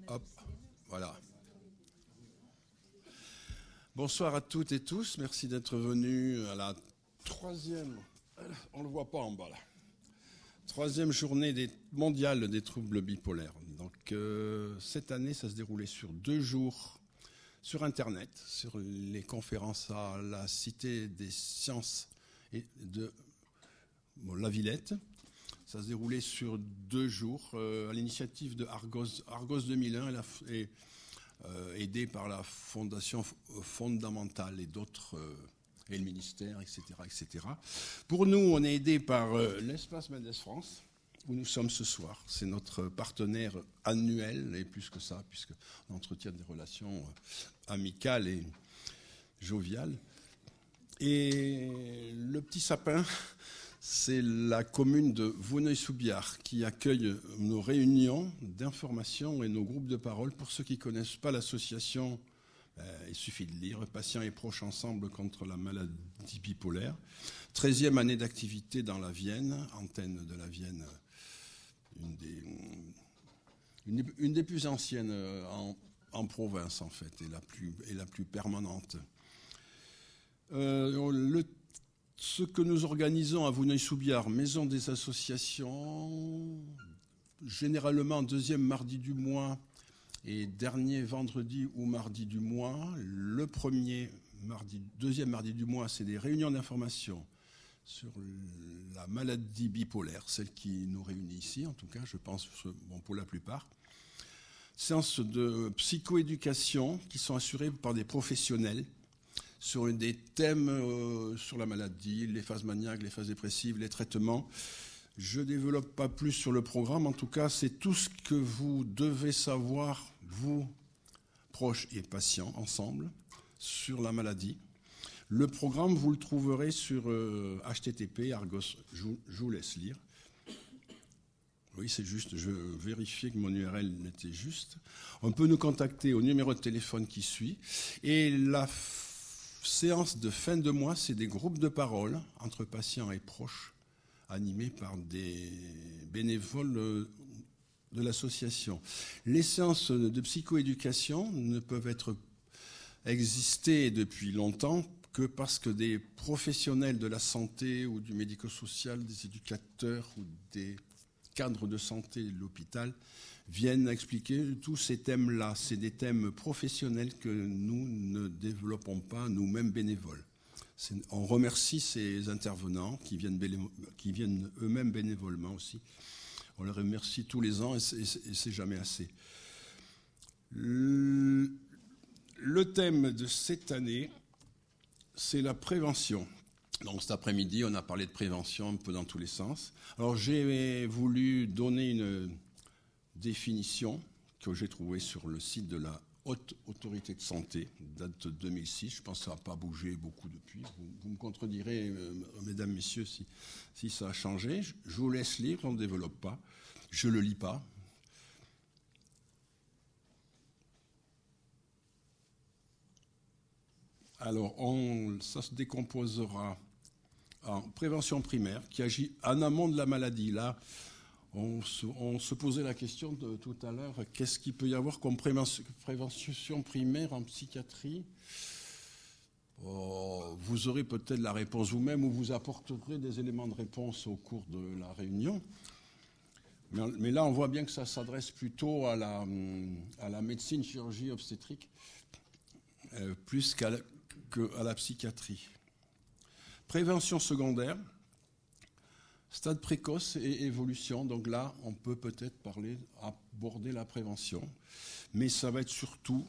Hop, voilà. Bonsoir à toutes et tous. Merci d'être venus à la troisième, on ne le voit pas en bas là, troisième journée mondiale des troubles bipolaires. Donc cette année, ça se déroulait sur 2 jours sur Internet, sur les conférences à la Cité des Sciences et de La Villette. Ça se déroulait sur 2 jours à l'initiative de Argos 2001 et aidé par la Fondation Fondamentale et d'autres, et le ministère, etc., etc. Pour nous, on est aidé par l'Espace Mendes France, où nous sommes ce soir. C'est notre partenaire annuel, et plus que ça, puisqu'on entretient des relations amicales et joviales. Et le petit sapin, c'est la commune de Vouneuil-sous-Biard qui accueille nos réunions d'information et nos groupes de parole. Pour ceux qui ne connaissent pas l'association, il suffit de lire « Patients et proches ensemble contre la maladie bipolaire ». 13e année d'activité dans la Vienne, antenne de la Vienne, une des plus anciennes en province en fait, et la plus permanente. Ce que nous organisons à Vouneuil-sous-Biard, Maison des associations, généralement 2e mardi du mois et dernier vendredi ou mardi du mois. Le 2e mardi du mois, c'est des réunions d'information sur la maladie bipolaire, celle qui nous réunit ici, en tout cas, je pense, pour la plupart. Séances de psychoéducation qui sont assurées par des professionnels sur des thèmes sur la maladie, les phases maniaques, les phases dépressives, les traitements. Je ne développe pas plus sur le programme. En tout cas, c'est tout ce que vous devez savoir, vous, proches et patients, ensemble, sur la maladie. Le programme, vous le trouverez sur http Argos. Je vous laisse lire. Oui, c'est juste. Je vérifiais que mon URL était juste. On peut nous contacter au numéro de téléphone qui suit. Et la séance de fin de mois, c'est des groupes de parole entre patients et proches, animés par des bénévoles de l'association. Les séances de psychoéducation ne peuvent exister depuis longtemps que parce que des professionnels de la santé ou du médico-social, des éducateurs ou des cadres de santé de l'hôpital viennent expliquer tous ces thèmes-là. C'est des thèmes professionnels que nous ne développons pas nous-mêmes bénévoles. On remercie ces intervenants qui viennent eux-mêmes bénévolement aussi. On les remercie tous les ans et c'est jamais assez. Le thème de cette année, c'est la prévention. Donc cet après-midi, on a parlé de prévention un peu dans tous les sens. Alors j'ai voulu donner une définition que j'ai trouvée sur le site de la Haute Autorité de Santé, date de 2006. Je pense que ça n'a pas bougé beaucoup depuis. Vous me contredirez, mesdames, messieurs, si ça a changé. Je vous laisse lire, on ne développe pas. Je ne le lis pas. Alors, ça se décomposera en prévention primaire, qui agit en amont de la maladie. Là, on se posait la question tout à l'heure, qu'est-ce qu'il peut y avoir comme prévention primaire en psychiatrie ? Vous aurez peut-être la réponse vous-même ou vous apporterez des éléments de réponse au cours de la réunion. Mais là, on voit bien que ça s'adresse plutôt à la médecine, chirurgie, obstétrique, plus qu'à la psychiatrie. Prévention secondaire, stade précoce et évolution. Donc là, on peut peut-être aborder la prévention. Mais ça va être surtout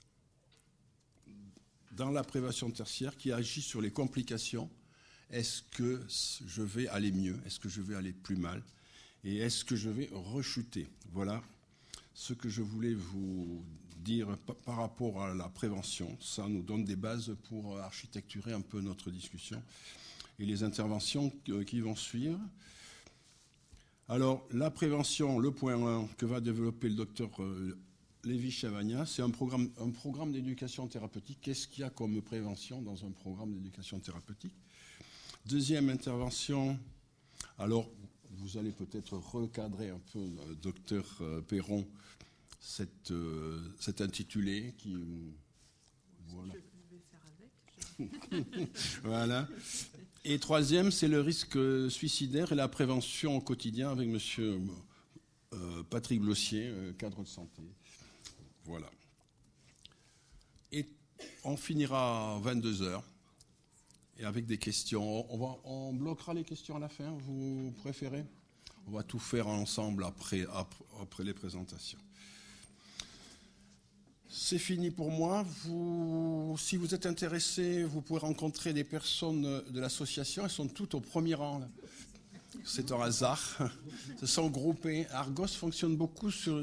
dans la prévention tertiaire qui agit sur les complications. Est-ce que je vais aller mieux ? Est-ce que je vais aller plus mal ? Et est-ce que je vais rechuter ? Voilà ce que je voulais vous dire par rapport à la prévention. Ça nous donne des bases pour architecturer un peu notre discussion et les interventions qui vont suivre. Alors, la prévention, le point 1 que va développer le docteur Lévy-Chavagna, c'est un programme d'éducation thérapeutique. Qu'est-ce qu'il y a comme prévention dans un programme d'éducation thérapeutique ? Deuxième intervention, alors vous allez peut-être recadrer un peu, docteur Perron, cet intitulé qui... Voilà. Voilà. Et troisième, c'est le risque suicidaire et la prévention au quotidien avec monsieur Patrick Blossier, cadre de santé. Voilà. Et on finira à 22h et avec des questions. On bloquera les questions à la fin, vous préférez? On va tout faire ensemble après les présentations. C'est fini pour moi. Si vous êtes intéressé, vous pouvez rencontrer des personnes de l'association. Elles sont toutes au premier rang, là. C'est un hasard. Se sont groupées. Argos fonctionne beaucoup sur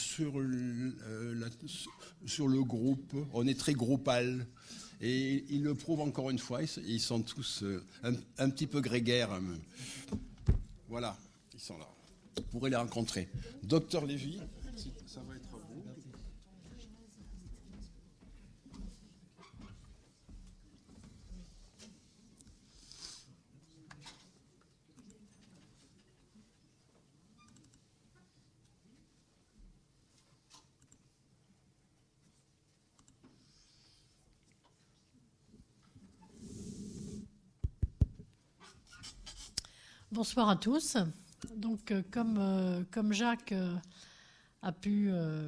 le groupe. On est très groupal. Et ils le prouvent encore une fois. Ils sont tous un petit peu grégaires. Voilà, ils sont là. Vous pourrez les rencontrer. Docteur Lévy, ça va être à vous. Bonsoir à tous. Donc, comme Jacques a pu...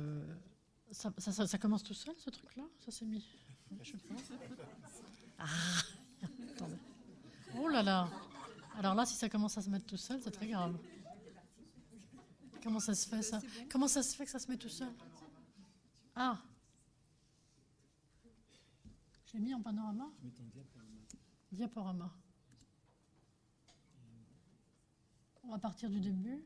ça commence tout seul, ce truc-là? Ça s'est mis... Je sais pas. Ah, attendez. Oh là là. Alors là, si ça commence à se mettre tout seul, c'est très grave. Comment ça se fait, ça? Comment ça se fait que ça se met tout seul? Ah. Je l'ai mis en panorama? Diaporama. On va partir du début.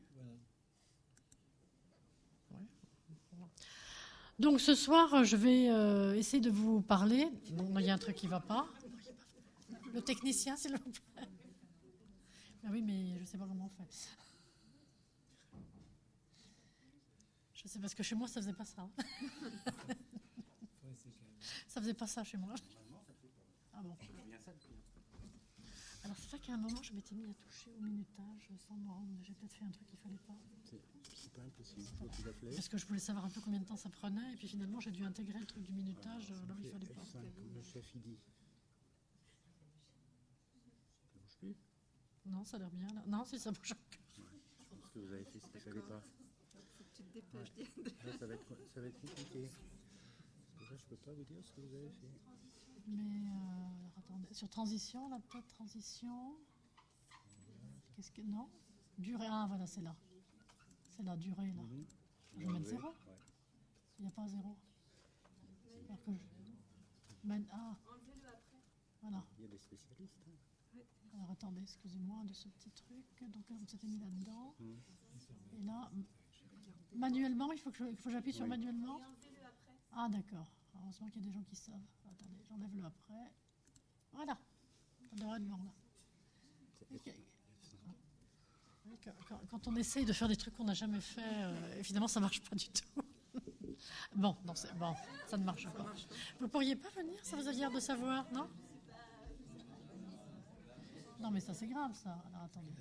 Ouais. Donc ce soir, je vais essayer de vous parler. Bon, il y a un truc qui ne va pas. Le technicien, s'il vous plaît. Ben oui, mais je ne sais pas comment on fait. Je sais parce que chez moi, ça ne faisait pas ça. Ça ne faisait pas ça chez moi. Ah bon. Alors c'est vrai qu'à un moment, je m'étais mis à toucher au minutage sans me rendre. J'ai peut-être fait un truc qu'il ne fallait pas. C'est pas impossible. Parce que je voulais savoir un peu combien de temps ça prenait. Et puis finalement, j'ai dû intégrer le truc du minutage là où il ne fallait pas. Le chef, il dit. Ça bouge plus? Non, ça a l'air bien là. Non, si ça bouge encore. Ce que vous avez fait, c'est qu'il ne fallait pas. Faut que tu te dépêches. Là, ça va être compliqué. Parce que là, je peux pas vous dire ce que vous avez fait. Mais alors, attendez, sur transition, là peut-être transition. Qu'est-ce que non? Durée. Ah voilà, c'est là. C'est la durée là. Je vais mettre 0. Ouais. Il n'y a pas 0. Alors que Enlevez-le après. Voilà. Il y a des spécialistes. Hein. Alors attendez, excusez-moi de ce petit truc. Donc on s'était mis là-dedans. Et là, manuellement, il faut que j'appuie sur manuellement. Et enlevez-le après. Ah d'accord. Heureusement qu'il y a des gens qui savent. Attendez, j'enlève le après. Voilà. Ça devrait être bon là. Ok. Quand on essaye de faire des trucs qu'on n'a jamais fait, évidemment ça ne marche pas du tout. Bon, non, bon, ça ne marche pas. Vous ne pourriez pas venir, ça vous a l'air de savoir, non? Non mais ça c'est grave ça. Alors attendez.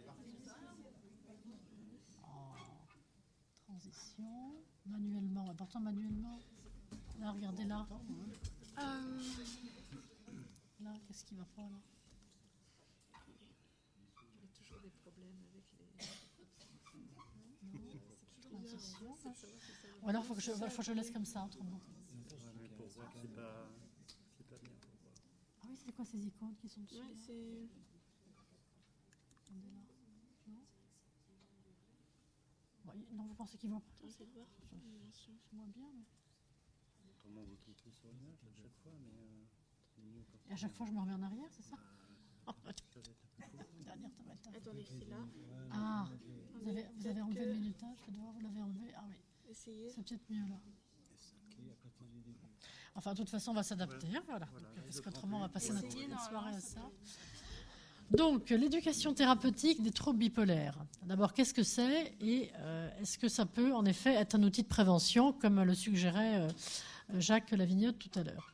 Oh. Transition, manuellement, pourtant manuellement. Là, regardez là. Là, qu'est-ce qui va pas là? Il y a toujours des problèmes avec les... Transition. Ou alors, faut que je laisse comme ça, autrement. Pour voir que c'est pas bien. Ah oui, c'est quoi ces icônes qui sont dessus? Ouais, là c'est... Attendez là. Non, bon, non, vous pensez qu'il voit pas? Attends, c'est de voir. C'est moins bien, mais... Comment vous cliquez sur l'image à chaque fois, mais c'est mieux quand Et à chaque fois, je me remets en arrière, c'est ça? ça va être un peu court. Dernière tablette. Attendez, c'est là. Ah, vous avez enlevé le minutage, le doigt, vous l'avez enlevé? Ah oui, Essayez. c'est peut-être mieux là. Ok, à partir du début. Enfin, de toute façon, on va s'adapter, voilà. Donc, parce qu'autrement, on va passer notre Essayez, soirée à ça. normalement, Donc, l'éducation thérapeutique des troubles bipolaires. D'abord, qu'est-ce que c'est et est-ce que ça peut, en effet, être un outil de prévention, comme le suggérait Jacques Lavignotte tout à l'heure.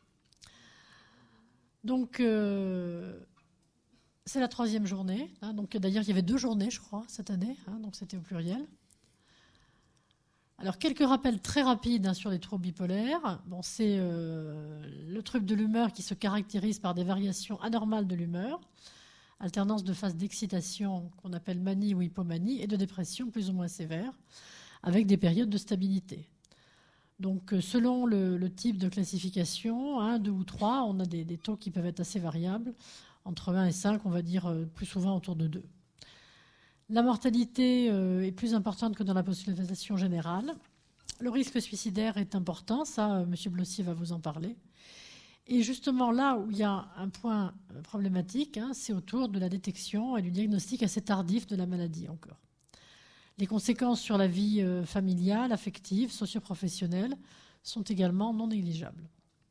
Donc, c'est la 3e journée. Hein, donc, d'ailleurs, il y avait 2 journées, je crois, cette année. Hein, donc, c'était au pluriel. Alors, quelques rappels très rapides sur les troubles bipolaires. Bon, c'est le trouble de l'humeur qui se caractérise par des variations anormales de l'humeur, alternance de phases d'excitation qu'on appelle manie ou hypomanie et de dépression plus ou moins sévère, avec des périodes de stabilité. Donc, selon le type de classification, 1, 2 ou 3, on a des taux qui peuvent être assez variables. Entre 1 et 5, on va dire plus souvent autour de 2. La mortalité est plus importante que dans la population générale. Le risque suicidaire est important, ça, M. Blossier va vous en parler. Et justement, là où il y a un point problématique, c'est autour de la détection et du diagnostic assez tardif de la maladie encore. Les conséquences sur la vie familiale, affective, socio-professionnelle sont également non négligeables.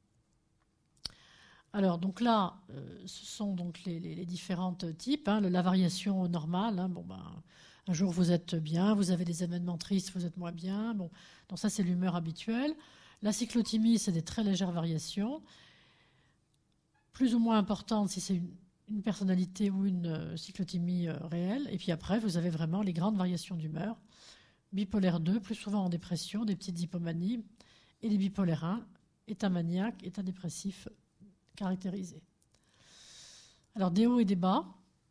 Alors, donc là, ce sont donc les différents types. La variation normale, un jour vous êtes bien, vous avez des événements tristes, vous êtes moins bien. Bon, donc ça, c'est l'humeur habituelle. La cyclothymie, c'est des très légères variations, plus ou moins importantes si c'est une personnalité ou une cyclothymie réelle. Et puis après, vous avez vraiment les grandes variations d'humeur. Bipolaire 2, plus souvent en dépression, des petites hypomanies. Et les bipolaires 1, état maniaque, état dépressif caractérisé. Alors, des hauts et des bas,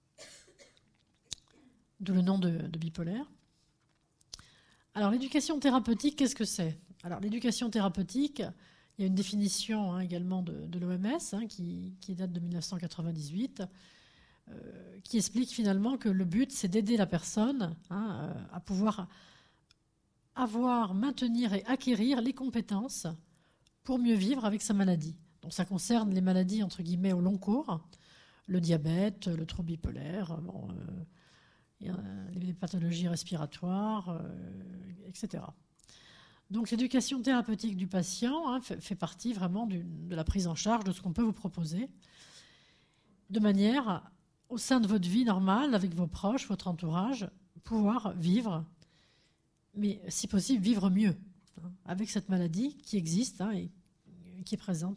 d'où le nom de bipolaire. Alors, l'éducation thérapeutique, qu'est-ce que c'est? Alors, l'éducation thérapeutique, il y a une définition également de l'OMS qui date de 1998, qui explique finalement que le but, c'est d'aider la personne à pouvoir avoir, maintenir et acquérir les compétences pour mieux vivre avec sa maladie. Donc ça concerne les maladies entre guillemets au long cours, le diabète, le trouble bipolaire, les pathologies respiratoires, etc. Donc l'éducation thérapeutique du patient fait partie vraiment de la prise en charge de ce qu'on peut vous proposer, de manière, au sein de votre vie normale, avec vos proches, votre entourage, pouvoir vivre, mais si possible vivre mieux, avec cette maladie qui existe et qui est présente.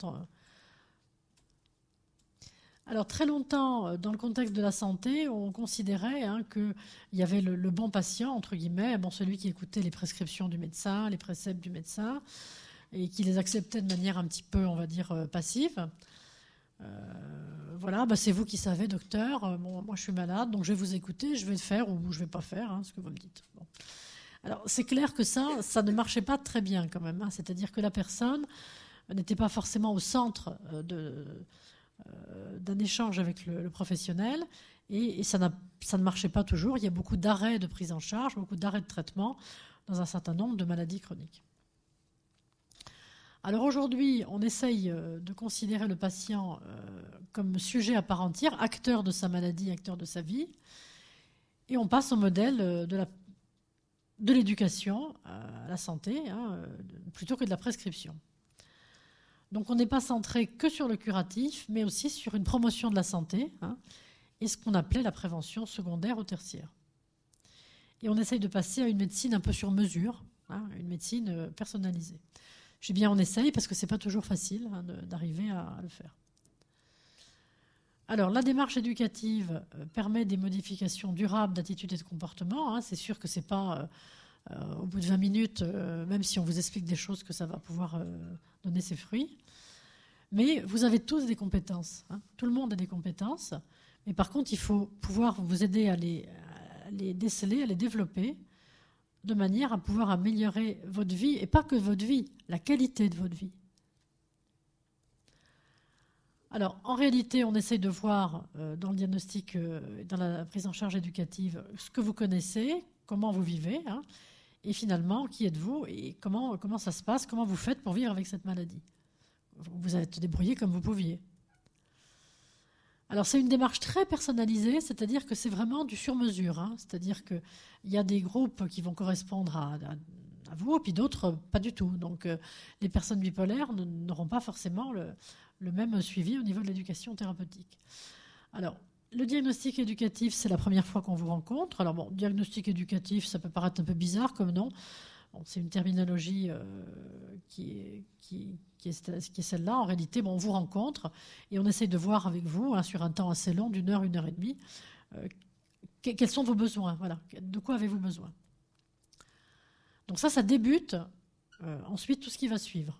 Alors très longtemps, dans le contexte de la santé, on considérait qu'il y avait le bon patient, entre guillemets, celui qui écoutait les prescriptions du médecin, les préceptes du médecin, et qui les acceptait de manière un petit peu, on va dire, passive. Voilà, c'est vous qui savez, docteur, moi je suis malade, donc je vais vous écouter, je vais faire ou je ne vais pas faire ce que vous me dites. Bon. Alors c'est clair que ça ne marchait pas très bien quand même, c'est-à-dire que la personne n'était pas forcément au centre d'un échange avec le professionnel et ça ne marchait pas toujours. Il y a beaucoup d'arrêts de prise en charge, beaucoup d'arrêts de traitement dans un certain nombre de maladies chroniques. Alors aujourd'hui, on essaye de considérer le patient comme sujet à part entière, acteur de sa maladie, acteur de sa vie, et on passe au modèle de l'éducation à la santé, plutôt que de la prescription. Donc on n'est pas centré que sur le curatif, mais aussi sur une promotion de la santé et ce qu'on appelait la prévention secondaire ou tertiaire. Et on essaye de passer à une médecine un peu sur mesure, une médecine personnalisée. Je dis bien on essaye parce que ce n'est pas toujours facile d'arriver à le faire. Alors la démarche éducative permet des modifications durables d'attitude et de comportement. C'est sûr que ce n'est pas au bout de 20 minutes, même si on vous explique des choses, que ça va pouvoir donner ses fruits. Mais vous avez tous des compétences. Tout le monde a des compétences. Mais par contre, il faut pouvoir vous aider à les déceler, à les développer, de manière à pouvoir améliorer votre vie, et pas que votre vie, la qualité de votre vie. Alors, en réalité, on essaye de voir dans le diagnostic, dans la prise en charge éducative, ce que vous connaissez, comment vous vivez, et finalement, qui êtes-vous et comment ça se passe, comment vous faites pour vivre avec cette maladie. Vous êtes débrouillé comme vous pouviez. Alors, c'est une démarche très personnalisée, c'est-à-dire que c'est vraiment du sur-mesure. C'est-à-dire qu'il y a des groupes qui vont correspondre à vous, et puis d'autres, pas du tout. Donc, les personnes bipolaires n'auront pas forcément le même suivi au niveau de l'éducation thérapeutique. Alors, le diagnostic éducatif, c'est la première fois qu'on vous rencontre. Alors, bon, diagnostic éducatif, ça peut paraître un peu bizarre comme nom. Bon, c'est une terminologie qui est celle-là. En réalité, on vous rencontre et on essaye de voir avec vous, sur un temps assez long, d'1 heure, 1 heure et demie, quels sont vos besoins. Voilà. De quoi avez-vous besoin? Donc ça débute ensuite tout ce qui va suivre.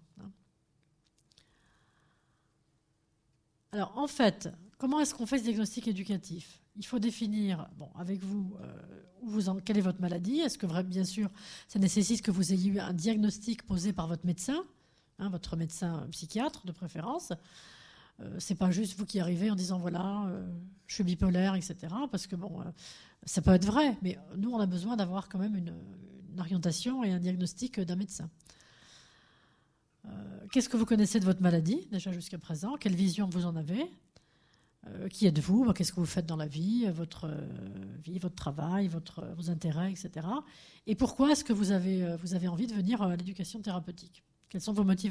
Alors en fait, comment est-ce qu'on fait ce diagnostic éducatif ? Il faut définir, avec vous, quelle est votre maladie. Est-ce que, bien sûr, ça nécessite que vous ayez eu un diagnostic posé par votre médecin, votre médecin psychiatre de préférence. C'est pas juste vous qui arrivez en disant voilà, je suis bipolaire, etc. Parce que ça peut être vrai, mais nous, on a besoin d'avoir quand même une orientation et un diagnostic d'un médecin. Qu'est-ce que vous connaissez de votre maladie, déjà jusqu'à présent ? Quelle vision vous en avez ? Qui êtes-vous ? Qu'est-ce que vous faites dans la vie, votre travail, vos intérêts, etc. Et pourquoi est-ce que vous avez envie de venir à l'éducation thérapeutique ? Quelles sont vos motivations ?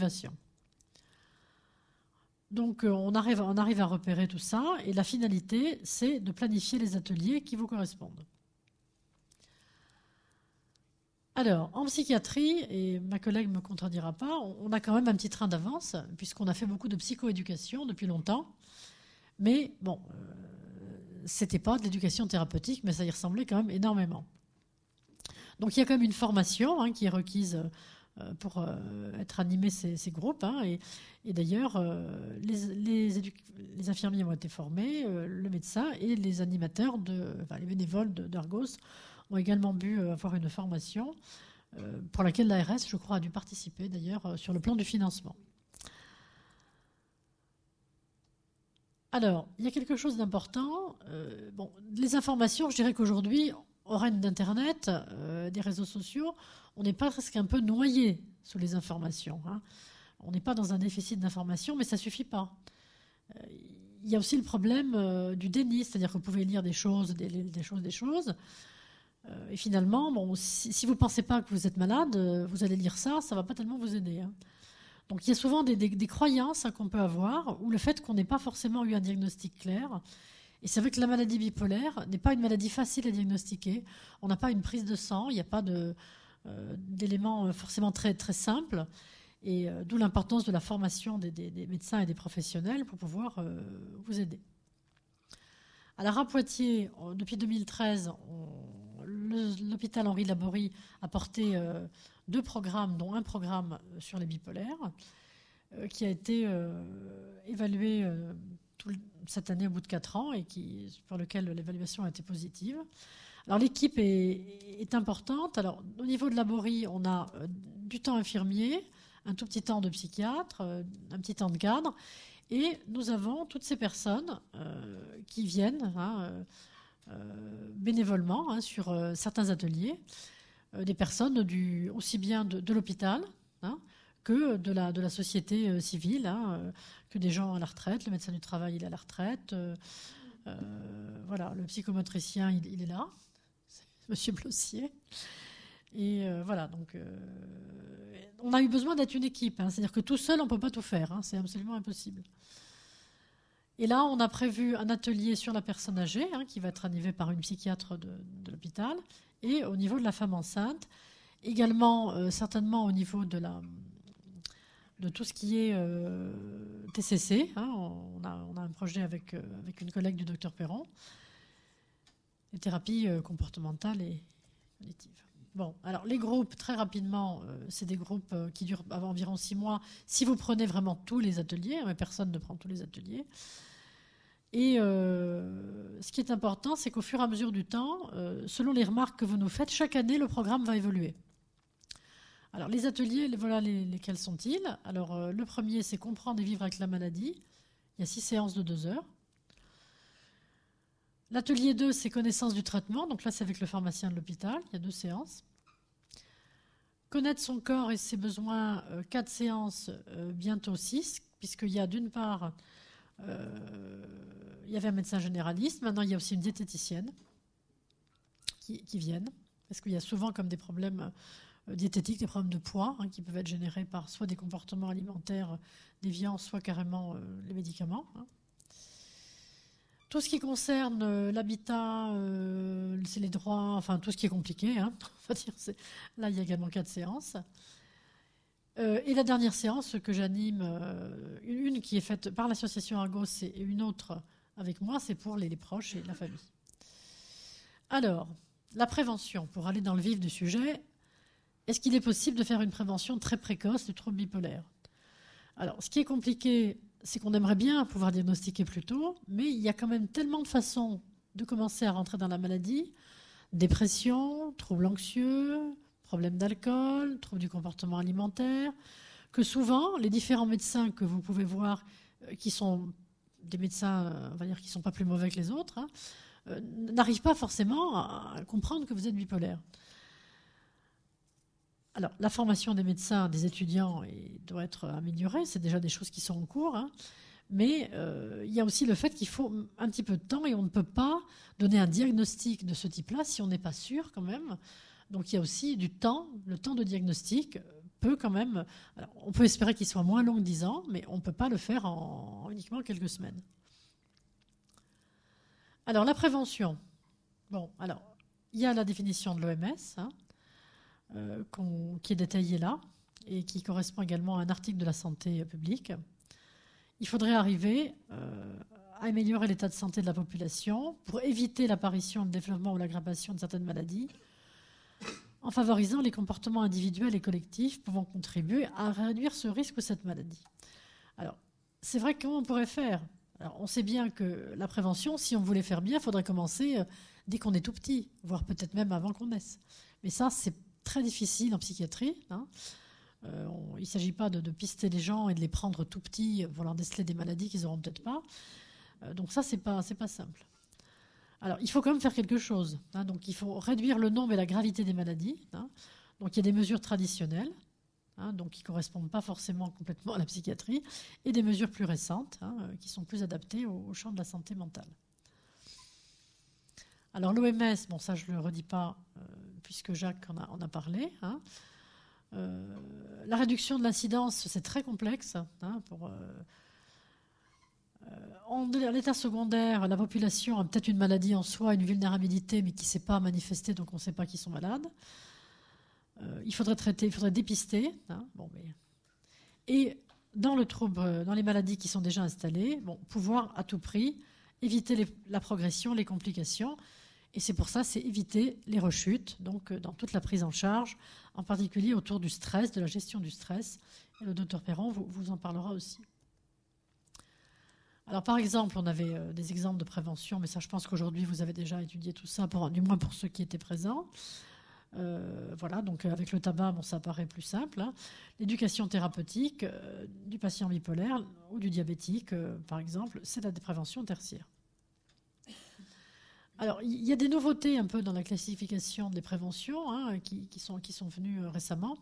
Donc, on arrive à repérer tout ça, et la finalité, c'est de planifier les ateliers qui vous correspondent. Alors, en psychiatrie, et ma collègue ne me contredira pas, on a quand même un petit train d'avance, puisqu'on a fait beaucoup de psychoéducation depuis longtemps. Mais c'était pas de l'éducation thérapeutique, mais ça y ressemblait quand même énormément. Donc il y a quand même une formation qui est requise pour être animé ces groupes. Et d'ailleurs, les infirmiers ont été formés, le médecin et les animateurs, les bénévoles d'Argos ont également pu avoir une formation pour laquelle l'ARS, je crois, a dû participer d'ailleurs sur le plan du financement. Alors, il y a quelque chose d'important. Les informations, je dirais qu'aujourd'hui, au règne d'Internet, des réseaux sociaux, on n'est pas presque un peu noyé sous les informations. On n'est pas dans un déficit d'information, mais ça ne suffit pas. Il y a aussi le problème du déni, c'est-à-dire que vous pouvez lire des choses. Et finalement, si vous ne pensez pas que vous êtes malade, vous allez lire ça ne va pas tellement vous aider. Donc il y a souvent des croyances qu'on peut avoir, ou le fait qu'on n'ait pas forcément eu un diagnostic clair. Et c'est vrai que la maladie bipolaire n'est pas une maladie facile à diagnostiquer. On n'a pas une prise de sang, il n'y a pas d'éléments forcément très, très simples. Et d'où l'importance de la formation des médecins et des professionnels pour pouvoir vous aider. Alors à Poitiers, depuis 2013, l'hôpital Henri Laborie a porté 2 programmes, dont un programme sur les bipolaires, qui a été évalué cette année au bout de 4 ans et pour lequel l'évaluation a été positive. Alors l'équipe est importante. Alors au niveau de Laborie, on a du temps infirmier, un tout petit temps de psychiatre, un petit temps de cadre, et nous avons toutes ces personnes qui viennent bénévolement sur certains ateliers, des personnes aussi bien de l'hôpital que de la société civile, que des gens à la retraite. Le médecin du travail, il est à la retraite. Le psychomotricien, il est là, c'est Monsieur Blossier. Et donc on a eu besoin d'être une équipe. C'est-à-dire que tout seul, on ne peut pas tout faire. C'est absolument impossible. Et là, on a prévu un atelier sur la personne âgée, qui va être animé par une psychiatre de l'hôpital, et au niveau de la femme enceinte, également certainement au niveau de tout ce qui est TCC. On a un projet avec une collègue du docteur Perron, les thérapies comportementales et cognitives. Alors les groupes, très rapidement, c'est des groupes qui durent environ 6 mois, si vous prenez vraiment tous les ateliers, mais personne ne prend tous les ateliers. Et ce qui est important, c'est qu'au fur et à mesure du temps, selon les remarques que vous nous faites, chaque année, le programme va évoluer. Alors les ateliers, voilà lesquels sont-ils ? Alors le premier, c'est comprendre et vivre avec la maladie. Il y a 6 séances de 2 heures. L'atelier 2, c'est connaissance du traitement. Donc là, c'est avec le pharmacien de l'hôpital. Il y a 2 séances. Connaître son corps et ses besoins, 4 séances, bientôt 6, puisqu'il y a d'une part, il y avait un médecin généraliste. Maintenant, il y a aussi une diététicienne qui viennent, parce qu'il y a souvent comme des problèmes diététiques, des problèmes de poids qui peuvent être générés par soit des comportements alimentaires déviants, soit carrément les médicaments. Tout ce qui concerne l'habitat, c'est les droits, enfin tout ce qui est compliqué. Là, il y a également 4 séances. Et la dernière séance que j'anime, une qui est faite par l'association Argos et une autre avec moi, c'est pour les proches et la famille. Alors, la prévention, pour aller dans le vif du sujet, est-ce qu'il est possible de faire une prévention très précoce du trouble bipolaire? Alors, ce qui est compliqué, c'est qu'on aimerait bien pouvoir diagnostiquer plus tôt, mais il y a quand même tellement de façons de commencer à rentrer dans la maladie. Dépression, troubles anxieux, problèmes d'alcool, troubles du comportement alimentaire, que souvent, les différents médecins que vous pouvez voir, qui sont des médecins, on va dire, qui ne sont pas plus mauvais que les autres, n'arrivent pas forcément à comprendre que vous êtes bipolaire. Alors, la formation des médecins, des étudiants, doit être améliorée. C'est déjà des choses qui sont en cours. Mais il y a aussi le fait qu'il faut un petit peu de temps et on ne peut pas donner un diagnostic de ce type-là si on n'est pas sûr quand même. Donc, il y a aussi du temps. Le temps de diagnostic peut quand même... Alors, on peut espérer qu'il soit moins long que 10 ans, mais on ne peut pas le faire en uniquement quelques semaines. Alors, la prévention. Bon, alors, il y a la définition de l'OMS, qui est détaillée là, et qui correspond également à un article de la santé publique. Il faudrait arriver à améliorer l'état de santé de la population pour éviter l'apparition, le développement ou l'aggravation de certaines maladies, en favorisant les comportements individuels et collectifs pouvant contribuer à réduire ce risque ou cette maladie. Alors, c'est vrai, comment on pourrait faire? Alors, on sait bien que la prévention, si on voulait faire bien, il faudrait commencer dès qu'on est tout petit, voire peut-être même avant qu'on naisse. Mais ça, c'est très difficile en psychiatrie. Il ne s'agit pas de pister les gens et de les prendre tout petits pour leur déceler des maladies qu'ils n'auront peut-être pas. Donc ça, c'est pas simple. Alors, il faut quand même faire quelque chose. Donc, il faut réduire le nombre et la gravité des maladies. Donc, il y a des mesures traditionnelles, donc qui ne correspondent pas forcément complètement à la psychiatrie, et des mesures plus récentes, qui sont plus adaptées au champ de la santé mentale. Alors, l'OMS, bon, ça, je ne le redis pas, puisque Jacques en a parlé. La réduction de l'incidence, c'est très complexe. En l'état secondaire, la population a peut-être une maladie en soi, une vulnérabilité, mais qui ne s'est pas manifestée, donc on ne sait pas qu'ils sont malades. Il faudrait traiter, il faudrait dépister. Et dans les maladies qui sont déjà installées, pouvoir à tout prix éviter la progression, les complications. Et c'est pour ça, c'est éviter les rechutes, donc dans toute la prise en charge, en particulier autour du stress, de la gestion du stress. Et le docteur Perron vous en parlera aussi. Alors, par exemple, on avait des exemples de prévention, mais ça, je pense qu'aujourd'hui, vous avez déjà étudié tout ça, du moins pour ceux qui étaient présents. Voilà, donc avec le tabac, ça paraît plus simple. L'éducation thérapeutique du patient bipolaire ou du diabétique, par exemple, c'est la prévention tertiaire. Alors, il y a des nouveautés un peu dans la classification des préventions qui sont venues récemment.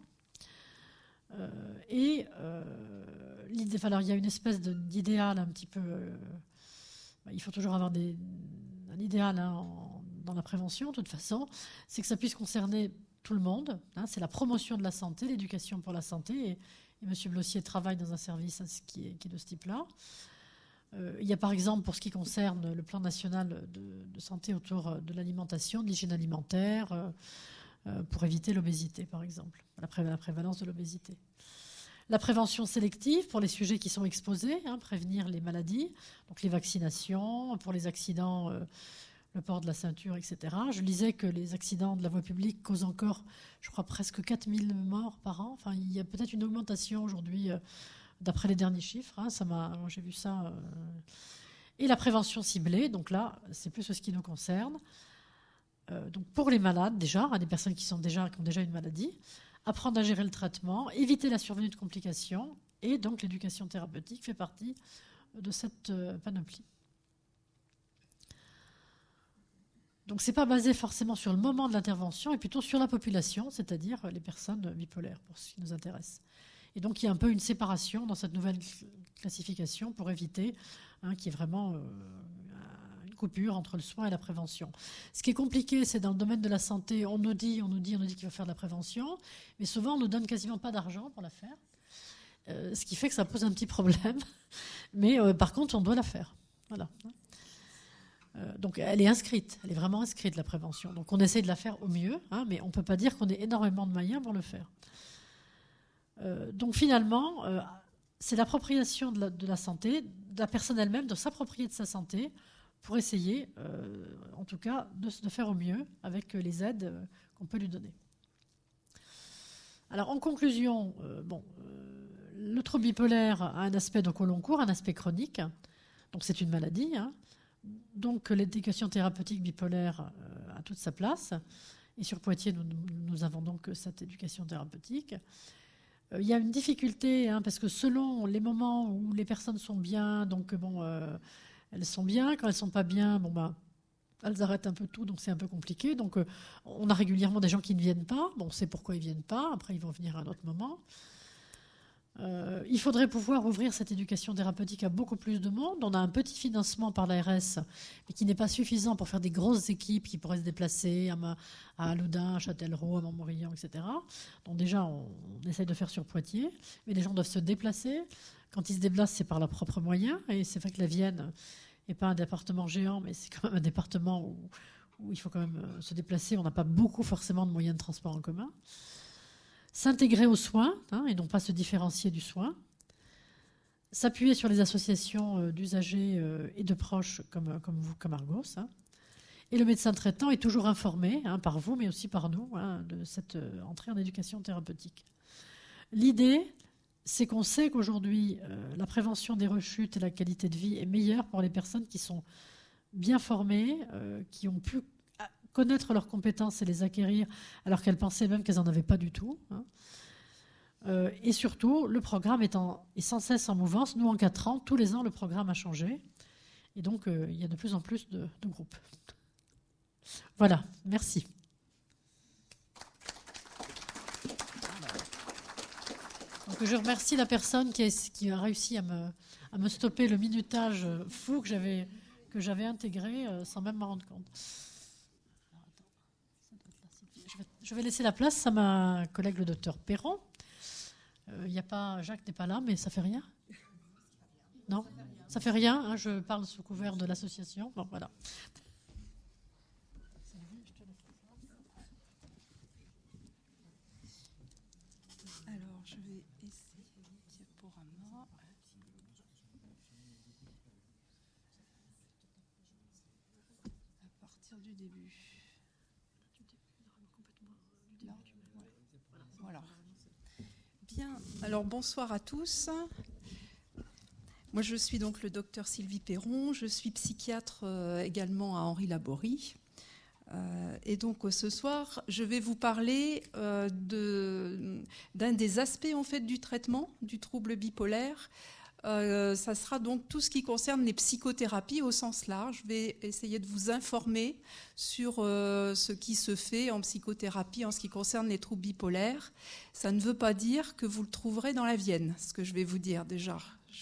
Il y a une espèce d'idéal un petit peu... il faut toujours avoir un idéal dans la prévention, de toute façon. C'est que ça puisse concerner tout le monde. C'est la promotion de la santé, l'éducation pour la santé. Et M. Blossier travaille dans un service qui est de ce type-là. Il y a par exemple, pour ce qui concerne le plan national de santé autour de l'alimentation, de l'hygiène alimentaire, pour éviter l'obésité, par exemple, la prévalence de l'obésité. La prévention sélective pour les sujets qui sont exposés, prévenir les maladies, donc les vaccinations, pour les accidents, le port de la ceinture, etc. Je lisais que les accidents de la voie publique causent encore, je crois, presque 4000 morts par an. Enfin, il y a peut-être une augmentation aujourd'hui, d'après les derniers chiffres. J'ai vu ça. Et la prévention ciblée, donc là, c'est plus ce qui nous concerne. Donc pour les malades, déjà, des personnes qui ont déjà une maladie, apprendre à gérer le traitement, éviter la survenue de complications, et donc l'éducation thérapeutique fait partie de cette panoplie. Donc ce n'est pas basé forcément sur le moment de l'intervention, et plutôt sur la population, c'est-à-dire les personnes bipolaires, pour ce qui nous intéresse. Et donc il y a un peu une séparation dans cette nouvelle classification pour éviter qu'il y ait vraiment une coupure entre le soin et la prévention. Ce qui est compliqué, c'est dans le domaine de la santé, on nous dit qu'il faut faire de la prévention, mais souvent on nous donne quasiment pas d'argent pour la faire, ce qui fait que ça pose un petit problème. Mais par contre, on doit la faire. Voilà. Donc elle est vraiment inscrite, la prévention. Donc on essaie de la faire au mieux, mais on ne peut pas dire qu'on ait énormément de moyens pour le faire. Donc finalement, c'est l'appropriation de la santé, de la personne elle-même, de s'approprier de sa santé pour essayer, en tout cas, de faire au mieux avec les aides qu'on peut lui donner. Alors, en conclusion, le trouble bipolaire a un aspect donc au long cours, un aspect chronique. Donc, c'est une maladie. Hein. Donc, l'éducation thérapeutique bipolaire a toute sa place. Et sur Poitiers, nous avons donc cette éducation thérapeutique. Il y a une difficulté, hein, parce que selon les moments où les personnes sont bien, donc elles sont bien. Quand elles ne sont pas bien, elles arrêtent un peu tout, donc c'est un peu compliqué. Donc on a régulièrement des gens qui ne viennent pas. Bon, on sait pourquoi ils ne viennent pas. Après, ils vont venir à un autre moment. Il faudrait pouvoir ouvrir cette éducation thérapeutique à beaucoup plus de monde. On a un petit financement par l'ARS, mais qui n'est pas suffisant pour faire des grosses équipes qui pourraient se déplacer à Aloudun, à Châtellerault, à Montmorillon, etc. Donc déjà, on essaye de faire sur Poitiers, mais les gens doivent se déplacer. Quand ils se déplacent, c'est par leurs propres moyens. Et c'est vrai que la Vienne n'est pas un département géant, mais c'est quand même un département où il faut quand même se déplacer. On n'a pas beaucoup forcément de moyens de transport en commun. S'intégrer aux soins, hein, et non pas se différencier du soin. S'appuyer sur les associations d'usagers et de proches comme vous, comme Argos. Hein. Et le médecin traitant est toujours informé, hein, par vous, mais aussi par nous, hein, de cette entrée en éducation thérapeutique. L'idée, c'est qu'on sait qu'aujourd'hui, la prévention des rechutes et la qualité de vie est meilleure pour les personnes qui sont bien formées, qui ont pu connaître leurs compétences et les acquérir alors qu'elles pensaient même qu'elles n'en avaient pas du tout. Hein. Et surtout, le programme est sans cesse en mouvance. Nous, en 4 ans, tous les ans, le programme a changé. Et donc, il y a de plus en plus de groupes. Voilà, merci. Donc, je remercie la personne qui a réussi à me stopper le minutage fou que j'avais intégré sans même m'en rendre compte. Je vais laisser la place à ma collègue le docteur Perron. Jacques n'est pas là, mais ça fait rien. Non, ça fait rien. Hein, je parle sous couvert de l'association. Bon, voilà. Alors, je vais essayer le diaporama. À partir du début. Voilà. Bien, alors bonsoir à tous. Moi je suis donc le docteur Sylvie Perron, je suis psychiatre également à Henri Laborie. Et donc ce soir, je vais vous parler d'un des aspects en fait du traitement du trouble bipolaire. Ça sera donc tout ce qui concerne les psychothérapies au sens large. Je vais essayer de vous informer sur ce qui se fait en psychothérapie en ce qui concerne les troubles bipolaires. Ça ne veut pas dire que vous le trouverez dans la Vienne, ce que je vais vous dire déjà.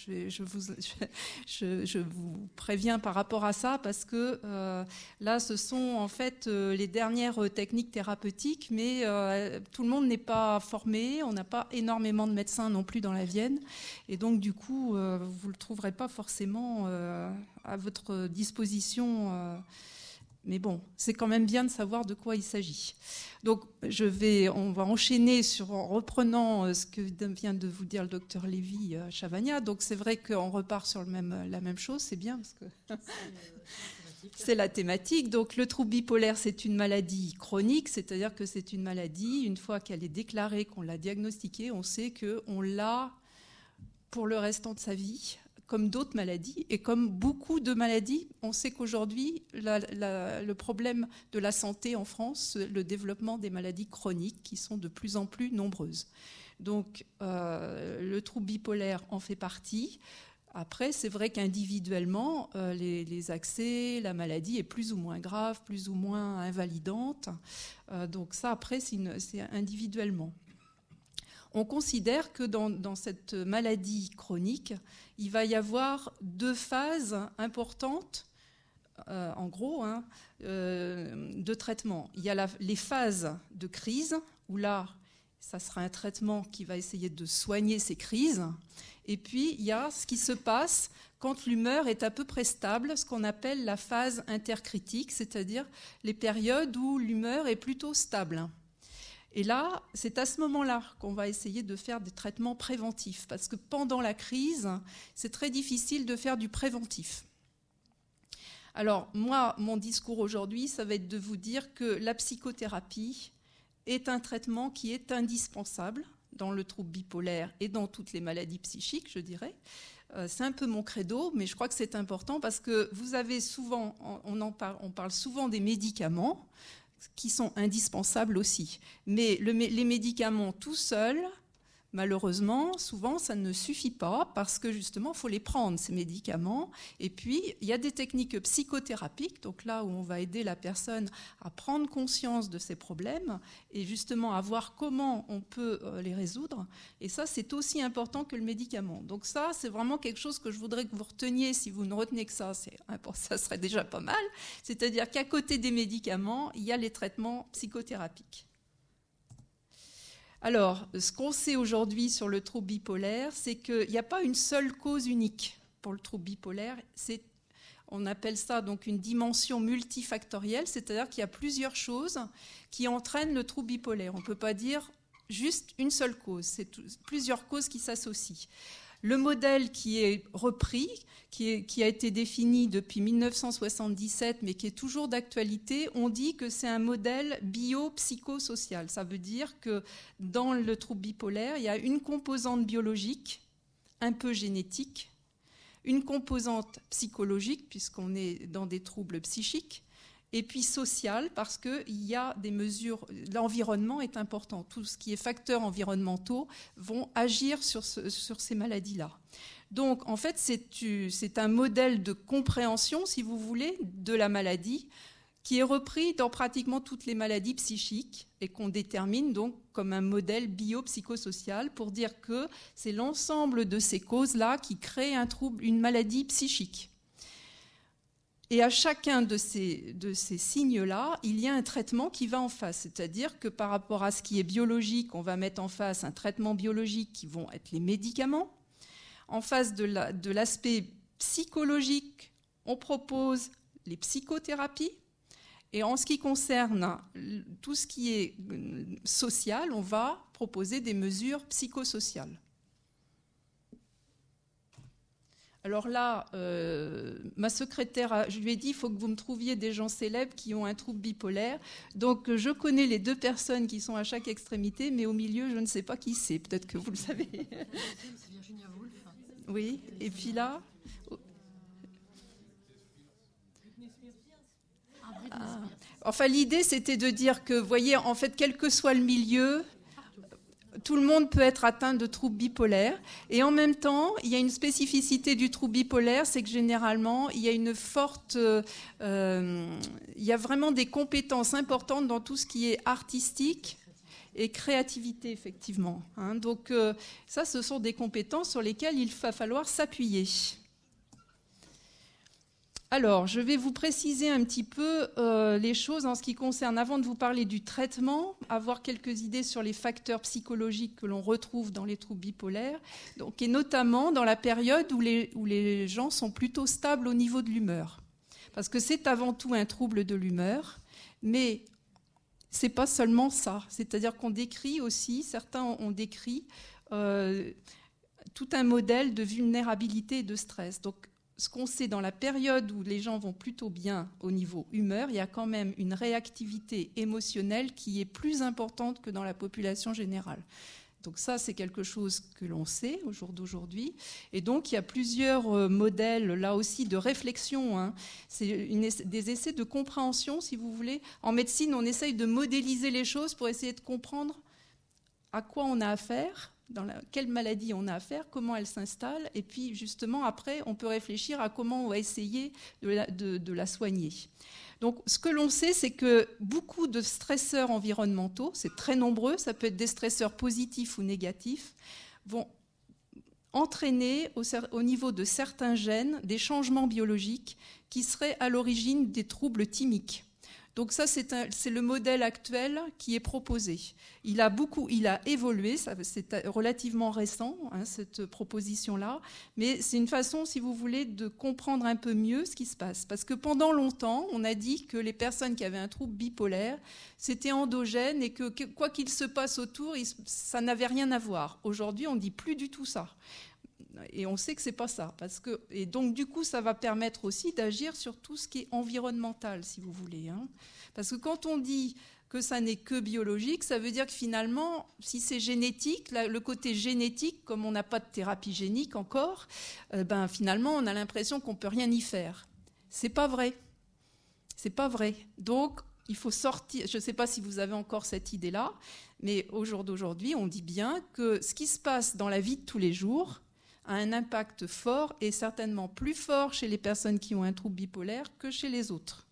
Je vous préviens par rapport à ça parce que là, ce sont en fait les dernières techniques thérapeutiques, mais tout le monde n'est pas formé. On n'a pas énormément de médecins non plus dans la Vienne. Et donc, du coup, vous ne le trouverez pas forcément à votre disposition. Mais bon, c'est quand même bien de savoir de quoi il s'agit. Donc, on va enchaîner en reprenant ce que vient de vous dire le docteur Lévy Chavagna. Donc, c'est vrai qu'on repart sur la même chose, c'est bien parce que c'est la thématique. Donc, le trouble bipolaire, c'est une maladie chronique, c'est-à-dire que c'est une maladie, une fois qu'elle est déclarée, qu'on l'a diagnostiquée, on sait qu'on l'a pour le restant de sa vie. Comme d'autres maladies, et comme beaucoup de maladies, on sait qu'aujourd'hui, le problème de la santé en France, le développement des maladies chroniques qui sont de plus en plus nombreuses. Donc, le trouble bipolaire en fait partie. Après, c'est vrai qu'individuellement, les accès, la maladie est plus ou moins grave, plus ou moins invalidante. Donc ça, après, c'est individuellement. On considère que dans cette maladie chronique, il va y avoir 2 phases importantes, en gros, de traitement. Il y a les phases de crise, où là, ça sera un traitement qui va essayer de soigner ces crises. Et puis, il y a ce qui se passe quand l'humeur est à peu près stable, ce qu'on appelle la phase intercritique, c'est-à-dire les périodes où l'humeur est plutôt stable. Et là, c'est à ce moment-là qu'on va essayer de faire des traitements préventifs, parce que pendant la crise, c'est très difficile de faire du préventif. Alors, moi, mon discours aujourd'hui, ça va être de vous dire que la psychothérapie est un traitement qui est indispensable dans le trouble bipolaire et dans toutes les maladies psychiques, je dirais. C'est un peu mon credo, mais je crois que c'est important parce que vous avez souvent, on parle souvent des médicaments qui sont indispensables aussi. Mais les médicaments tout seuls, malheureusement, souvent, ça ne suffit pas parce que justement, il faut les prendre, ces médicaments. Et puis, il y a des techniques psychothérapiques, donc là où on va aider la personne à prendre conscience de ses problèmes et justement à voir comment on peut les résoudre. Et ça, c'est aussi important que le médicament. Donc ça, c'est vraiment quelque chose que je voudrais que vous reteniez. Si vous ne retenez que ça, ça serait déjà pas mal. C'est-à-dire qu'à côté des médicaments, il y a les traitements psychothérapiques. Alors, ce qu'on sait aujourd'hui sur le trouble bipolaire, c'est qu'il n'y a pas une seule cause unique pour le trouble bipolaire. On appelle ça donc une dimension multifactorielle, c'est-à-dire qu'il y a plusieurs choses qui entraînent le trouble bipolaire. On ne peut pas dire juste une seule cause, c'est plusieurs causes qui s'associent. Le modèle qui est repris, qui a été défini depuis 1977, mais qui est toujours d'actualité, on dit que c'est un modèle biopsychosocial. Ça veut dire que dans le trouble bipolaire, il y a une composante biologique, un peu génétique, une composante psychologique, puisqu'on est dans des troubles psychiques, et puis sociale, parce qu'il y a des mesures, l'environnement est important. Tout ce qui est facteurs environnementaux vont agir sur ces maladies-là. Donc, en fait, c'est un modèle de compréhension, si vous voulez, de la maladie, qui est repris dans pratiquement toutes les maladies psychiques et qu'on détermine donc comme un modèle biopsychosocial pour dire que c'est l'ensemble de ces causes-là qui créent un trouble, une maladie psychique. Et à chacun de ces signes-là, il y a un traitement qui va en face. C'est-à-dire que par rapport à ce qui est biologique, on va mettre en face un traitement biologique qui vont être les médicaments. En face de l'aspect psychologique, on propose les psychothérapies. Et en ce qui concerne tout ce qui est social, on va proposer des mesures psychosociales. Alors là, ma secrétaire, je lui ai dit, il faut que vous me trouviez des gens célèbres qui ont un trouble bipolaire. Donc, je connais les deux personnes qui sont à chaque extrémité, mais au milieu, je ne sais pas qui c'est. Peut-être que vous le savez. C'est Virginia Woolf. Oui, et puis là... Enfin, l'idée, c'était de dire que, vous voyez, en fait, quel que soit le milieu... Tout le monde peut être atteint de troubles bipolaires. Et en même temps, il y a une spécificité du trouble bipolaire, c'est que généralement, il y a une forte... il y a vraiment des compétences importantes dans tout ce qui est artistique et créativité, effectivement. Donc ça, ce sont des compétences sur lesquelles il va falloir s'appuyer. Alors, je vais vous préciser un petit peu les choses en ce qui concerne, avant de vous parler du traitement, avoir quelques idées sur les facteurs psychologiques que l'on retrouve dans les troubles bipolaires, donc, et notamment dans la période où les gens sont plutôt stables au niveau de l'humeur. Parce que c'est avant tout un trouble de l'humeur, mais ce n'est pas seulement ça. C'est-à-dire qu'on décrit aussi, certains ont décrit tout un modèle de vulnérabilité et de stress. Donc, ce qu'on sait dans la période où les gens vont plutôt bien au niveau humeur, il y a quand même une réactivité émotionnelle qui est plus importante que dans la population générale. Donc ça, c'est quelque chose que l'on sait au jour d'aujourd'hui. Et donc, il y a plusieurs modèles, là aussi, de réflexion. C'est des essais de compréhension, si vous voulez. En médecine, on essaye de modéliser les choses pour essayer de comprendre à quoi on a affaire, quelle maladie on a affaire, comment elle s'installe, et puis justement après on peut réfléchir à comment on va essayer de la soigner. Donc ce que l'on sait, c'est que beaucoup de stresseurs environnementaux, c'est très nombreux, ça peut être des stresseurs positifs ou négatifs, vont entraîner au niveau de certains gènes des changements biologiques qui seraient à l'origine des troubles thymiques. Donc ça, c'est le modèle actuel qui est proposé. Il a évolué, c'est relativement récent, cette proposition-là, mais c'est une façon, si vous voulez, de comprendre un peu mieux ce qui se passe. Parce que pendant longtemps, on a dit que les personnes qui avaient un trouble bipolaire, c'était endogène et que quoi qu'il se passe autour, ça n'avait rien à voir. Aujourd'hui, on ne dit plus du tout ça. Et on sait que c'est pas ça. Et donc, du coup, ça va permettre aussi d'agir sur tout ce qui est environnemental, si vous voulez. Parce que quand on dit que ça n'est que biologique, ça veut dire que finalement, si c'est génétique, le côté génétique, comme on n'a pas de thérapie génique encore, finalement, on a l'impression qu'on ne peut rien y faire. C'est pas vrai. C'est pas vrai. Donc, il faut sortir. Je ne sais pas si vous avez encore cette idée-là, mais au jour d'aujourd'hui, on dit bien que ce qui se passe dans la vie de tous les jours a un impact fort et certainement plus fort chez les personnes qui ont un trouble bipolaire que chez les autres.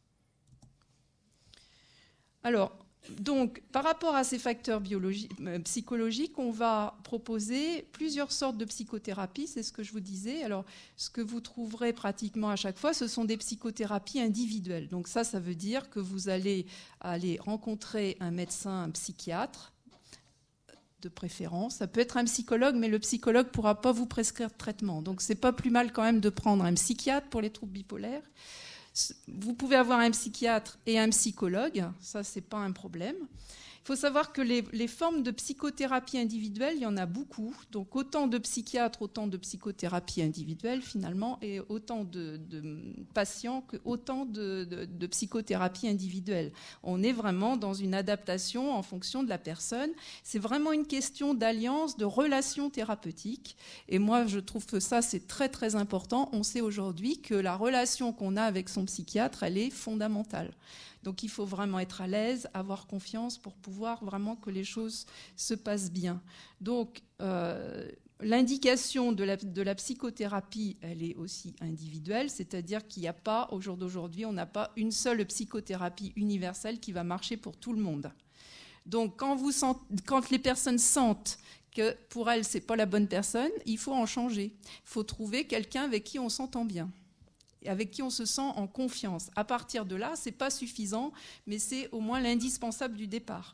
Alors, donc, par rapport à ces facteurs psychologiques, on va proposer plusieurs sortes de psychothérapie, c'est ce que je vous disais. Alors, ce que vous trouverez pratiquement à chaque fois, ce sont des psychothérapies individuelles. Donc ça veut dire que vous allez aller rencontrer un médecin, un psychiatre, de préférence. Ça peut être un psychologue, mais le psychologue ne pourra pas vous prescrire de traitement. Donc, c'est pas plus mal quand même de prendre un psychiatre pour les troubles bipolaires. Vous pouvez avoir un psychiatre et un psychologue, ça, c'est pas un problème. Il faut savoir que les formes de psychothérapie individuelle, il y en a beaucoup. Donc, autant de psychiatres, autant de psychothérapie individuelle, finalement, et autant de patients que autant de psychothérapie individuelle. On est vraiment dans une adaptation en fonction de la personne. C'est vraiment une question d'alliance, de relation thérapeutique. Et moi, je trouve que ça, c'est très, très important. On sait aujourd'hui que la relation qu'on a avec son psychiatre, elle est fondamentale. Donc il faut vraiment être à l'aise, avoir confiance pour pouvoir vraiment que les choses se passent bien. Donc l'indication de la psychothérapie, elle est aussi individuelle, c'est-à-dire qu'il n'y a pas, au jour d'aujourd'hui, on n'a pas une seule psychothérapie universelle qui va marcher pour tout le monde. Donc quand les personnes sentent que pour elles, ce n'est pas la bonne personne, il faut en changer. Il faut trouver quelqu'un avec qui on s'entend bien, avec qui on se sent en confiance. À partir de là, ce n'est pas suffisant, mais c'est au moins l'indispensable du départ.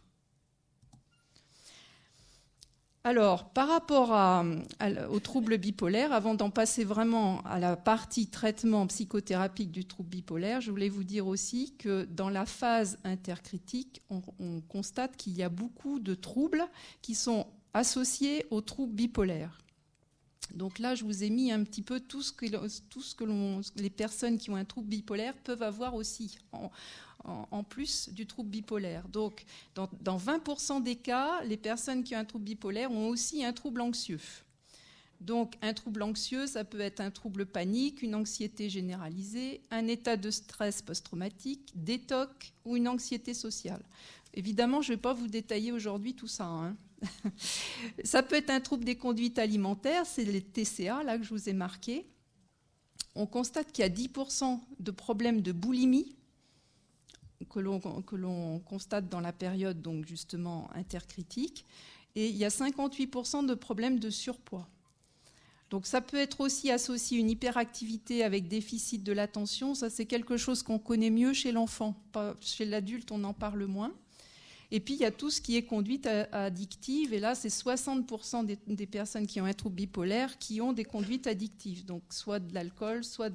Alors, par rapport au trouble bipolaire, avant d'en passer vraiment à la partie traitement psychothérapique du trouble bipolaire, je voulais vous dire aussi que dans la phase intercritique, on constate qu'il y a beaucoup de troubles qui sont associés au trouble bipolaire. Donc là, je vous ai mis un petit peu tout ce que les personnes qui ont un trouble bipolaire peuvent avoir aussi, en plus du trouble bipolaire. Donc, dans 20% des cas, les personnes qui ont un trouble bipolaire ont aussi un trouble anxieux. Donc, un trouble anxieux, ça peut être un trouble panique, une anxiété généralisée, un état de stress post-traumatique, des TOC ou une anxiété sociale. Évidemment, je ne vais pas vous détailler aujourd'hui tout ça, hein. Ça peut être un trouble des conduites alimentaires, c'est les TCA là que je vous ai marqué. On constate qu'il y a 10% de problèmes de boulimie que l'on constate dans la période donc justement intercritique, et il y a 58% de problèmes de surpoids. Donc ça peut être aussi associé à une hyperactivité avec déficit de l'attention. Ça, c'est quelque chose qu'on connaît mieux chez l'enfant. Chez l'adulte, on en parle moins. Et puis, il y a tout ce qui est conduite addictive. Et là, c'est 60% des personnes qui ont un trouble bipolaire qui ont des conduites addictives. Donc, soit de l'alcool, soit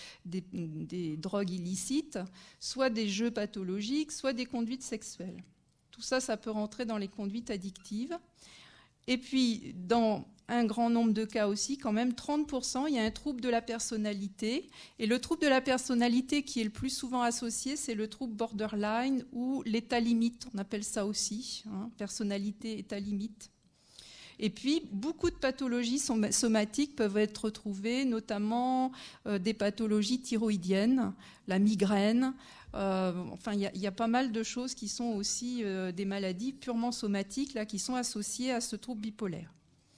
des drogues illicites, soit des jeux pathologiques, soit des conduites sexuelles. Tout ça, ça peut rentrer dans les conduites addictives. Et puis, dans un grand nombre de cas aussi, quand même, 30%, il y a un trouble de la personnalité. Et le trouble de la personnalité qui est le plus souvent associé, c'est le trouble borderline ou l'état limite. On appelle ça aussi, hein, personnalité, état limite. Et puis, beaucoup de pathologies somatiques peuvent être retrouvées, notamment des pathologies thyroïdiennes, la migraine. Enfin, il y a pas mal de choses qui sont aussi des maladies purement somatiques là, qui sont associées à ce trouble bipolaire.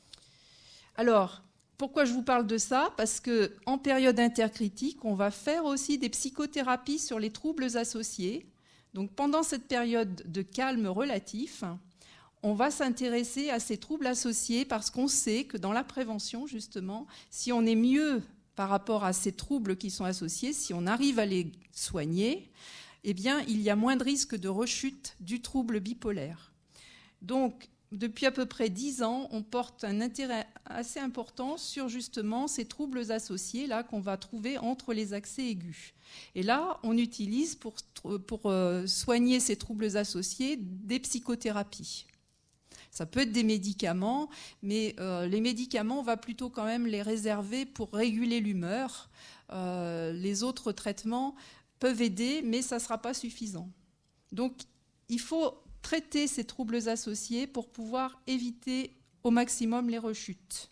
Alors, pourquoi je vous parle de ça ? Parce qu'en période intercritique, on va faire aussi des psychothérapies sur les troubles associés. Donc, pendant cette période de calme relatif, on va s'intéresser à ces troubles associés parce qu'on sait que dans la prévention, justement, si on est mieux par rapport à ces troubles qui sont associés, si on arrive à les soigner, eh bien, il y a moins de risques de rechute du trouble bipolaire. Donc, depuis à peu près 10 ans, on porte un intérêt assez important sur justement ces troubles associés là qu'on va trouver entre les accès aigus. Et là, on utilise pour soigner ces troubles associés des psychothérapies. Ça peut être des médicaments, mais les médicaments, on va plutôt quand même les réserver pour réguler l'humeur. Les autres traitements peuvent aider, mais ça ne sera pas suffisant. Donc, il faut traiter ces troubles associés pour pouvoir éviter au maximum les rechutes.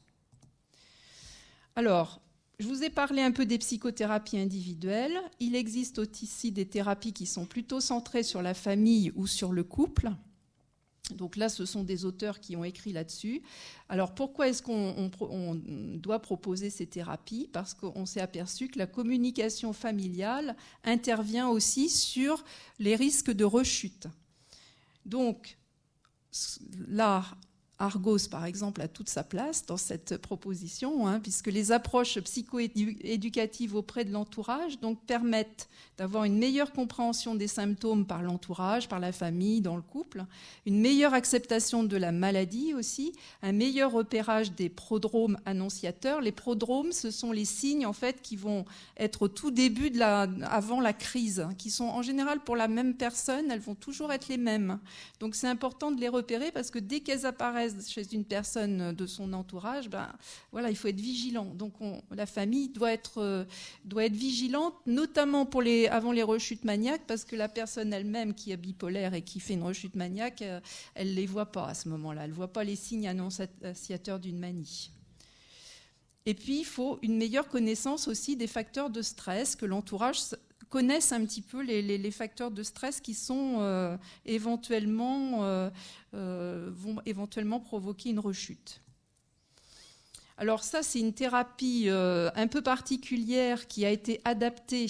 Alors, je vous ai parlé un peu des psychothérapies individuelles. Il existe aussi des thérapies qui sont plutôt centrées sur la famille ou sur le couple. Donc là, ce sont des auteurs qui ont écrit là-dessus. Alors pourquoi est-ce qu'on doit proposer ces thérapies? Parce qu'on s'est aperçu que la communication familiale intervient aussi sur les risques de rechute. Donc là, Argos, par exemple, a toute sa place dans cette proposition, puisque les approches psycho-éducatives auprès de l'entourage donc, permettent d'avoir une meilleure compréhension des symptômes par l'entourage, par la famille, dans le couple, une meilleure acceptation de la maladie aussi, un meilleur repérage des prodromes annonciateurs. Les prodromes, ce sont les signes en fait, qui vont être au tout début, avant la crise, qui sont en général pour la même personne, elles vont toujours être les mêmes. Donc c'est important de les repérer parce que dès qu'elles apparaissent chez une personne de son entourage, voilà, il faut être vigilant. Donc la famille doit être vigilante, notamment avant les rechutes maniaques, parce que la personne elle-même qui est bipolaire et qui fait une rechute maniaque, elle ne les voit pas à ce moment-là. Elle ne voit pas les signes annonciateurs d'une manie. Et puis, il faut une meilleure connaissance aussi des facteurs de stress, que l'entourage connaissent un petit peu les facteurs de stress qui sont vont éventuellement provoquer une rechute. Alors ça, c'est une thérapie un peu particulière qui a été adaptée.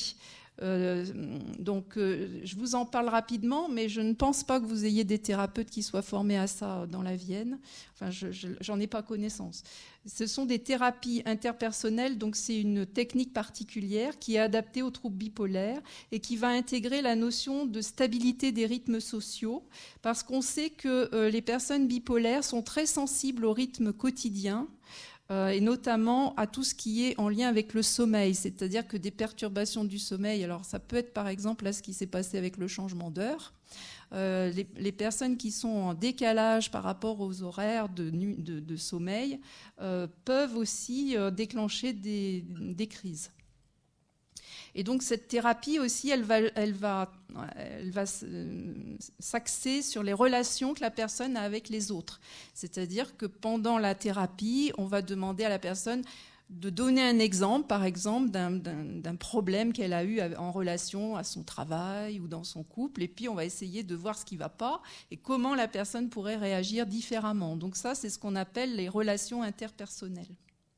Je vous en parle rapidement, mais je ne pense pas que vous ayez des thérapeutes qui soient formés à ça dans la Vienne. Enfin, j'en ai pas connaissance. Ce sont des thérapies interpersonnelles, donc c'est une technique particulière qui est adaptée aux troubles bipolaires et qui va intégrer la notion de stabilité des rythmes sociaux, parce qu'on sait que les personnes bipolaires sont très sensibles au rythme quotidien, et notamment à tout ce qui est en lien avec le sommeil, c'est-à-dire que des perturbations du sommeil, alors ça peut être par exemple là ce qui s'est passé avec le changement d'heure, les personnes qui sont en décalage par rapport aux horaires de sommeil peuvent aussi déclencher des crises. Et donc cette thérapie aussi, elle va s'axer sur les relations que la personne a avec les autres. C'est-à-dire que pendant la thérapie, on va demander à la personne de donner un exemple, par exemple, d'un problème qu'elle a eu en relation à son travail ou dans son couple, et puis on va essayer de voir ce qui ne va pas et comment la personne pourrait réagir différemment. Donc ça, c'est ce qu'on appelle les relations interpersonnelles.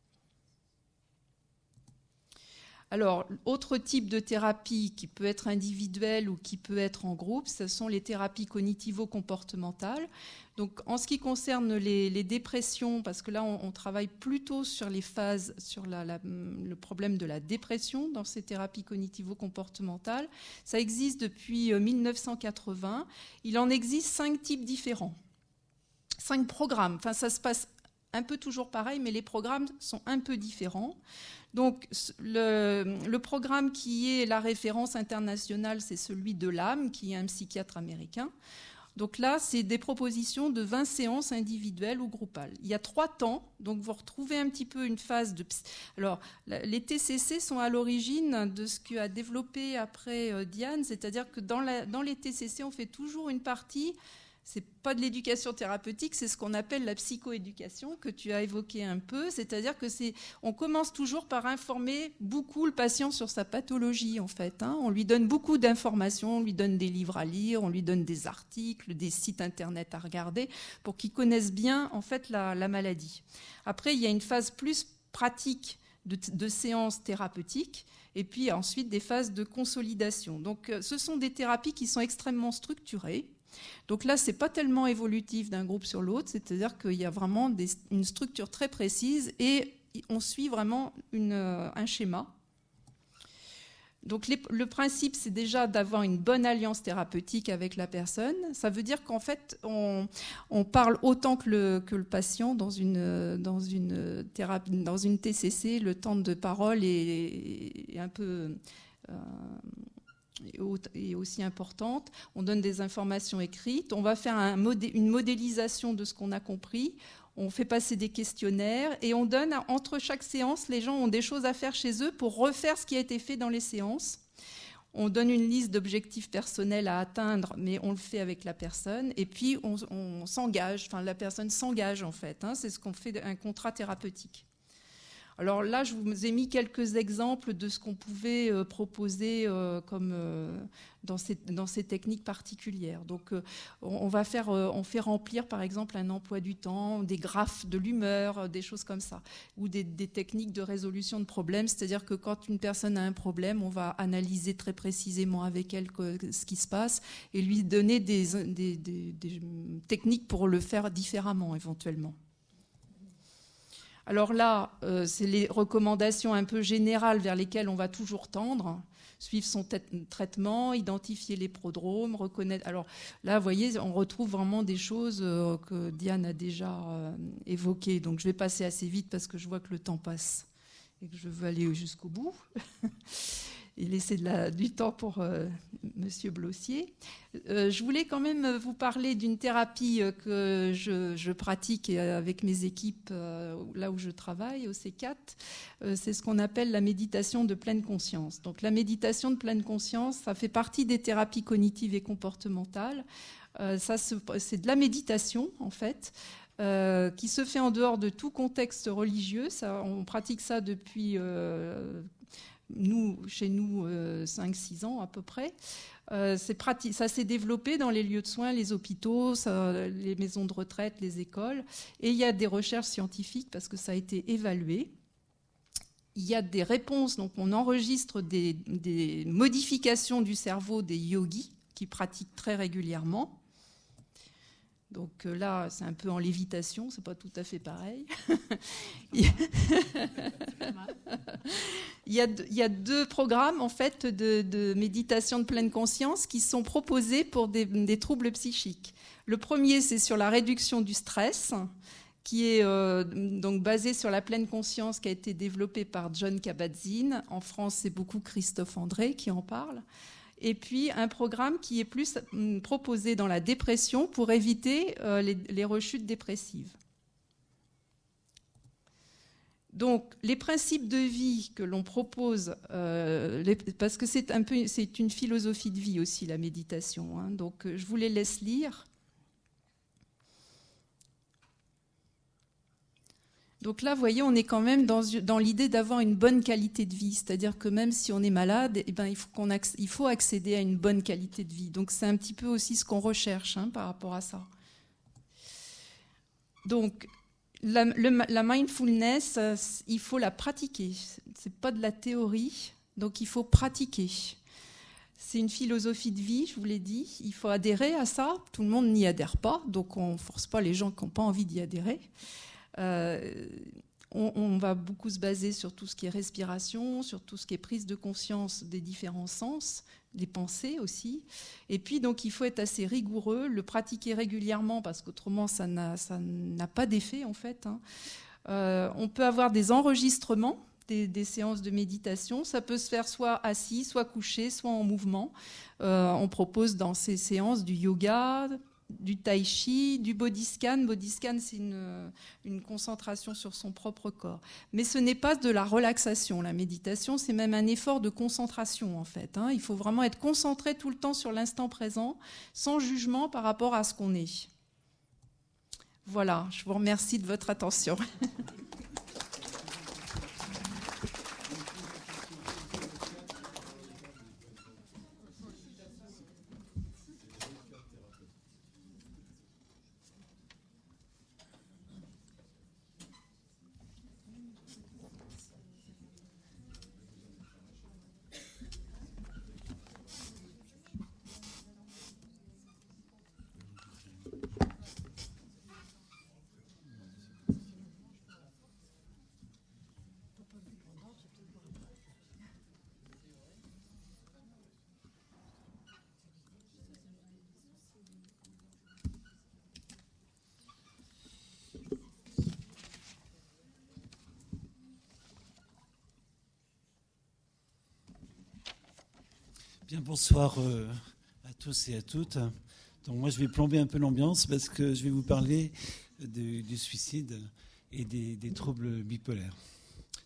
Alors, autre type de thérapie qui peut être individuelle ou qui peut être en groupe, ce sont les thérapies cognitivo-comportementales. Donc, en ce qui concerne les dépressions, parce que là, on travaille plutôt sur les phases, sur le problème de la dépression dans ces thérapies cognitivo-comportementales. Ça existe depuis 1980. Il en existe 5 types différents. 5 programmes. Enfin, ça se passe un peu toujours pareil, mais les programmes sont un peu différents. Donc, le programme qui est la référence internationale, c'est celui de Lam, qui est un psychiatre américain. Donc là, c'est des propositions de 20 séances individuelles ou groupales. Il y a 3 temps, donc vous retrouvez un petit peu une phase de... Alors, les TCC sont à l'origine de ce qu'a développé après Diane, c'est-à-dire que dans les TCC, on fait toujours une partie... C'est pas de l'éducation thérapeutique, c'est ce qu'on appelle la psychoéducation que tu as évoqué un peu, c'est-à-dire que on commence toujours par informer beaucoup le patient sur sa pathologie en fait. On lui donne beaucoup d'informations, on lui donne des livres à lire, on lui donne des articles, des sites internet à regarder pour qu'il connaisse bien en fait la maladie. Après, il y a une phase plus pratique de séances thérapeutiques et puis ensuite des phases de consolidation. Donc, ce sont des thérapies qui sont extrêmement structurées. Donc là, ce n'est pas tellement évolutif d'un groupe sur l'autre, c'est-à-dire qu'il y a vraiment une structure très précise et on suit vraiment un schéma. Donc le principe, c'est déjà d'avoir une bonne alliance thérapeutique avec la personne. Ça veut dire qu'en fait, on parle autant que le patient dans une TCC. Le temps de parole est un peu... est aussi importante. On donne des informations écrites. On va faire une modélisation de ce qu'on a compris. On fait passer des questionnaires et on donne, entre chaque séance, les gens ont des choses à faire chez eux pour refaire ce qui a été fait dans les séances. On donne une liste d'objectifs personnels à atteindre, mais on le fait avec la personne. Et puis, on s'engage, enfin, la personne s'engage en fait. C'est ce qu'on fait un contrat thérapeutique. Alors là, je vous ai mis quelques exemples de ce qu'on pouvait proposer dans ces techniques particulières. Donc, on fait remplir, par exemple, un emploi du temps, des graphes de l'humeur, des choses comme ça, ou des techniques de résolution de problèmes. C'est-à-dire que quand une personne a un problème, on va analyser très précisément avec elle ce qui se passe et lui donner des techniques pour le faire différemment, éventuellement. Alors là, c'est les recommandations un peu générales vers lesquelles on va toujours tendre. Suivre son traitement, identifier les prodromes, reconnaître... Alors là, vous voyez, on retrouve vraiment des choses que Diane a déjà évoquées. Donc je vais passer assez vite parce que je vois que le temps passe et que je veux aller jusqu'au bout. Et laisser du temps pour Monsieur Blossier. Je voulais quand même vous parler d'une thérapie que je pratique avec mes équipes là où je travaille, au C4. C'est ce qu'on appelle la méditation de pleine conscience. Donc la méditation de pleine conscience, ça fait partie des thérapies cognitives et comportementales. C'est de la méditation, en fait, qui se fait en dehors de tout contexte religieux. On pratique ça depuis... chez nous, 5-6 ans à peu près. Ça s'est développé dans les lieux de soins, les hôpitaux, les maisons de retraite, les écoles. Et il y a des recherches scientifiques parce que ça a été évalué. Il y a des réponses, donc on enregistre des modifications du cerveau des yogis qui pratiquent très régulièrement. Donc là, c'est un peu en lévitation, c'est pas tout à fait pareil. Il y a 2 programmes en fait de méditation de pleine conscience qui sont proposés pour des troubles psychiques. Le premier, c'est sur la réduction du stress, qui est donc basé sur la pleine conscience, qui a été développé par John Kabat-Zinn. En France, c'est beaucoup Christophe André qui en parle. Et puis un programme qui est plus proposé dans la dépression pour éviter les rechutes dépressives. Donc les principes de vie que l'on propose, parce que c'est une philosophie de vie aussi, la méditation, donc je vous les laisse lire. Donc là, vous voyez, on est quand même dans l'idée d'avoir une bonne qualité de vie. C'est-à-dire que même si on est malade, il faut accéder à une bonne qualité de vie. Donc c'est un petit peu aussi ce qu'on recherche par rapport à ça. Donc la mindfulness, il faut la pratiquer. C'est pas de la théorie, donc il faut pratiquer. C'est une philosophie de vie, je vous l'ai dit. Il faut adhérer à ça. Tout le monde n'y adhère pas, donc on ne force pas les gens qui n'ont pas envie d'y adhérer. On va beaucoup se baser sur tout ce qui est respiration, sur tout ce qui est prise de conscience des différents sens, des pensées aussi. Et puis donc il faut être assez rigoureux, le pratiquer régulièrement parce qu'autrement ça n'a pas d'effet en fait. On peut avoir des enregistrements des séances de méditation. Ça peut se faire soit assis, soit couché, soit en mouvement. On propose dans ces séances du yoga, du tai chi, du body scan. Body scan, c'est une concentration sur son propre corps. Mais ce n'est pas de la relaxation. La méditation, c'est même un effort de concentration, en fait. Il faut vraiment être concentré tout le temps sur l'instant présent, sans jugement par rapport à ce qu'on est. Voilà, je vous remercie de votre attention. Bien, bonsoir à tous et à toutes. Donc moi, je vais plomber un peu l'ambiance parce que je vais vous parler du suicide et des troubles bipolaires.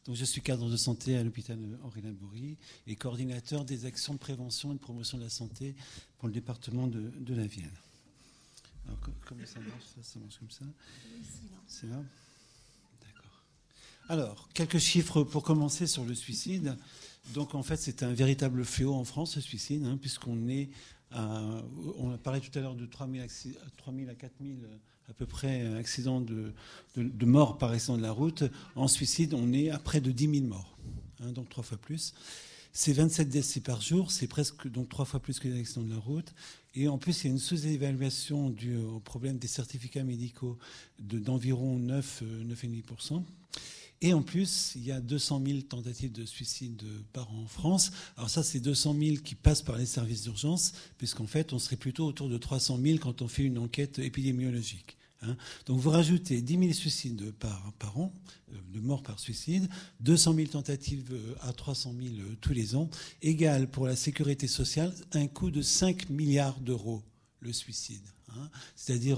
Donc, je suis cadre de santé à l'hôpital Henri Laborie et coordinateur des actions de prévention et de promotion de la santé pour le département de la Vienne. Alors, comment ça marche? Ça marche comme ça? C'est là? D'accord. Alors, quelques chiffres pour commencer sur le suicide. Donc, en fait, c'est un véritable fléau en France, le suicide, puisqu'on est on a parlé tout à l'heure de 3 000 à 4 000 à peu près accidents de mort par accident de la route. En suicide, on est à près de 10 000 morts, donc 3 fois plus. C'est 27 décès par jour, c'est presque donc 3 fois plus que les accidents de la route. Et en plus, il y a une sous-évaluation due au problème des certificats médicaux d'environ 9,5%. Et en plus, il y a 200 000 tentatives de suicide par an en France. Alors ça, c'est 200 000 qui passent par les services d'urgence, puisqu'en fait, on serait plutôt autour de 300 000 quand on fait une enquête épidémiologique. Donc vous rajoutez 10 000 suicides par an, de morts par suicide, 200 000 tentatives à 300 000 tous les ans, égale pour la sécurité sociale un coût de 5 milliards d'euros, le suicide. C'est-à-dire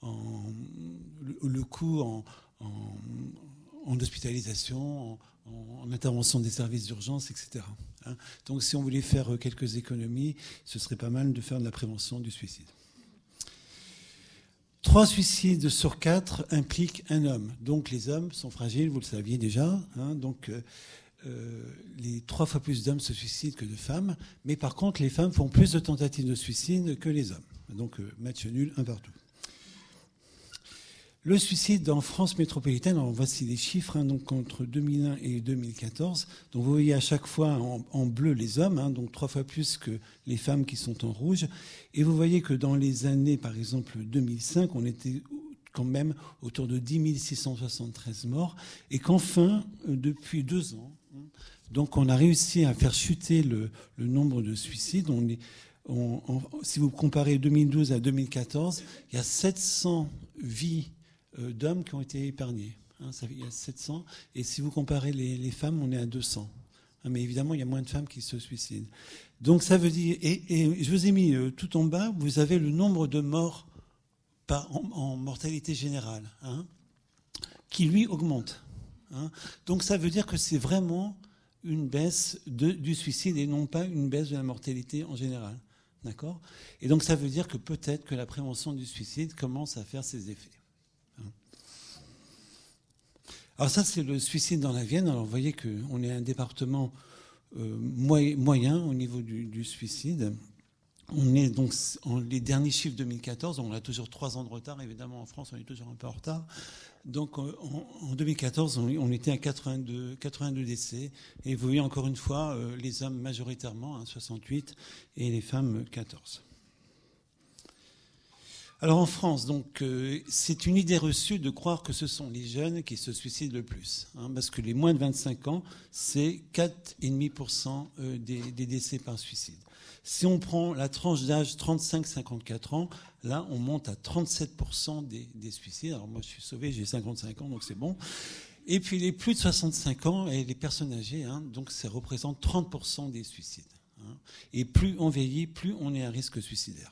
le coût en hospitalisation, en intervention des services d'urgence, etc. Donc si on voulait faire quelques économies, ce serait pas mal de faire de la prévention du suicide. 3 suicides sur 4 impliquent un homme. Donc les hommes sont fragiles, vous le saviez déjà. Donc les 3 fois plus d'hommes se suicident que de femmes. Mais par contre, les femmes font plus de tentatives de suicide que les hommes. Donc match nul, un partout. Le suicide en France métropolitaine, alors voici les chiffres, donc entre 2001 et 2014. Donc vous voyez à chaque fois en bleu les hommes, donc 3 fois plus que les femmes qui sont en rouge. Et vous voyez que dans les années, par exemple 2005, on était quand même autour de 10 673 morts. Et qu'enfin, depuis 2 ans, donc on a réussi à faire chuter le nombre de suicides. Si vous comparez 2012 à 2014, il y a 700 vies d'hommes qui ont été épargnés. Il y a 700. Et si vous comparez les femmes, on est à 200. Mais évidemment, il y a moins de femmes qui se suicident. Donc ça veut dire... Et je vous ai mis tout en bas, vous avez le nombre de morts en mortalité générale, qui lui augmente. Donc ça veut dire que c'est vraiment une baisse du suicide et non pas une baisse de la mortalité en général. D'accord ? Et donc ça veut dire que peut-être que la prévention du suicide commence à faire ses effets. Alors ça, c'est le suicide dans la Vienne. Alors vous voyez qu'on est un département moyen au niveau du suicide. On est donc les derniers chiffres 2014. On a toujours 3 ans de retard. Évidemment, en France, on est toujours un peu en retard. Donc en 2014, on était à 82 décès. Et vous voyez encore une fois, les hommes majoritairement, 68, et les femmes 14. Alors en France, donc, c'est une idée reçue de croire que ce sont les jeunes qui se suicident le plus, parce que les moins de 25 ans, c'est 4,5% des décès par suicide. Si on prend la tranche d'âge 35-54 ans, là, on monte à 37% des suicides. Alors moi, je suis sauvé, j'ai 55 ans, donc c'est bon. Et puis les plus de 65 ans et les personnes âgées, donc ça représente 30% des suicides. Et plus on vieillit, plus on est à risque suicidaire.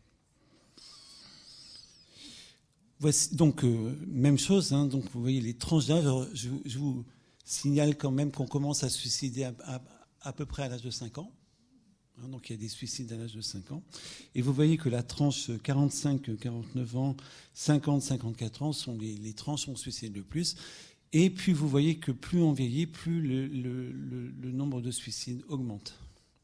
Voici, donc, même chose, donc vous voyez les tranches d'âge. Je vous signale quand même qu'on commence à se suicider à peu près à l'âge de 5 ans. Donc il y a des suicides à l'âge de 5 ans. Et vous voyez que la tranche 45-49 ans, 50-54 ans sont les tranches où on se suicide le plus. Et puis vous voyez que plus on vieillit, plus le nombre de suicides augmente.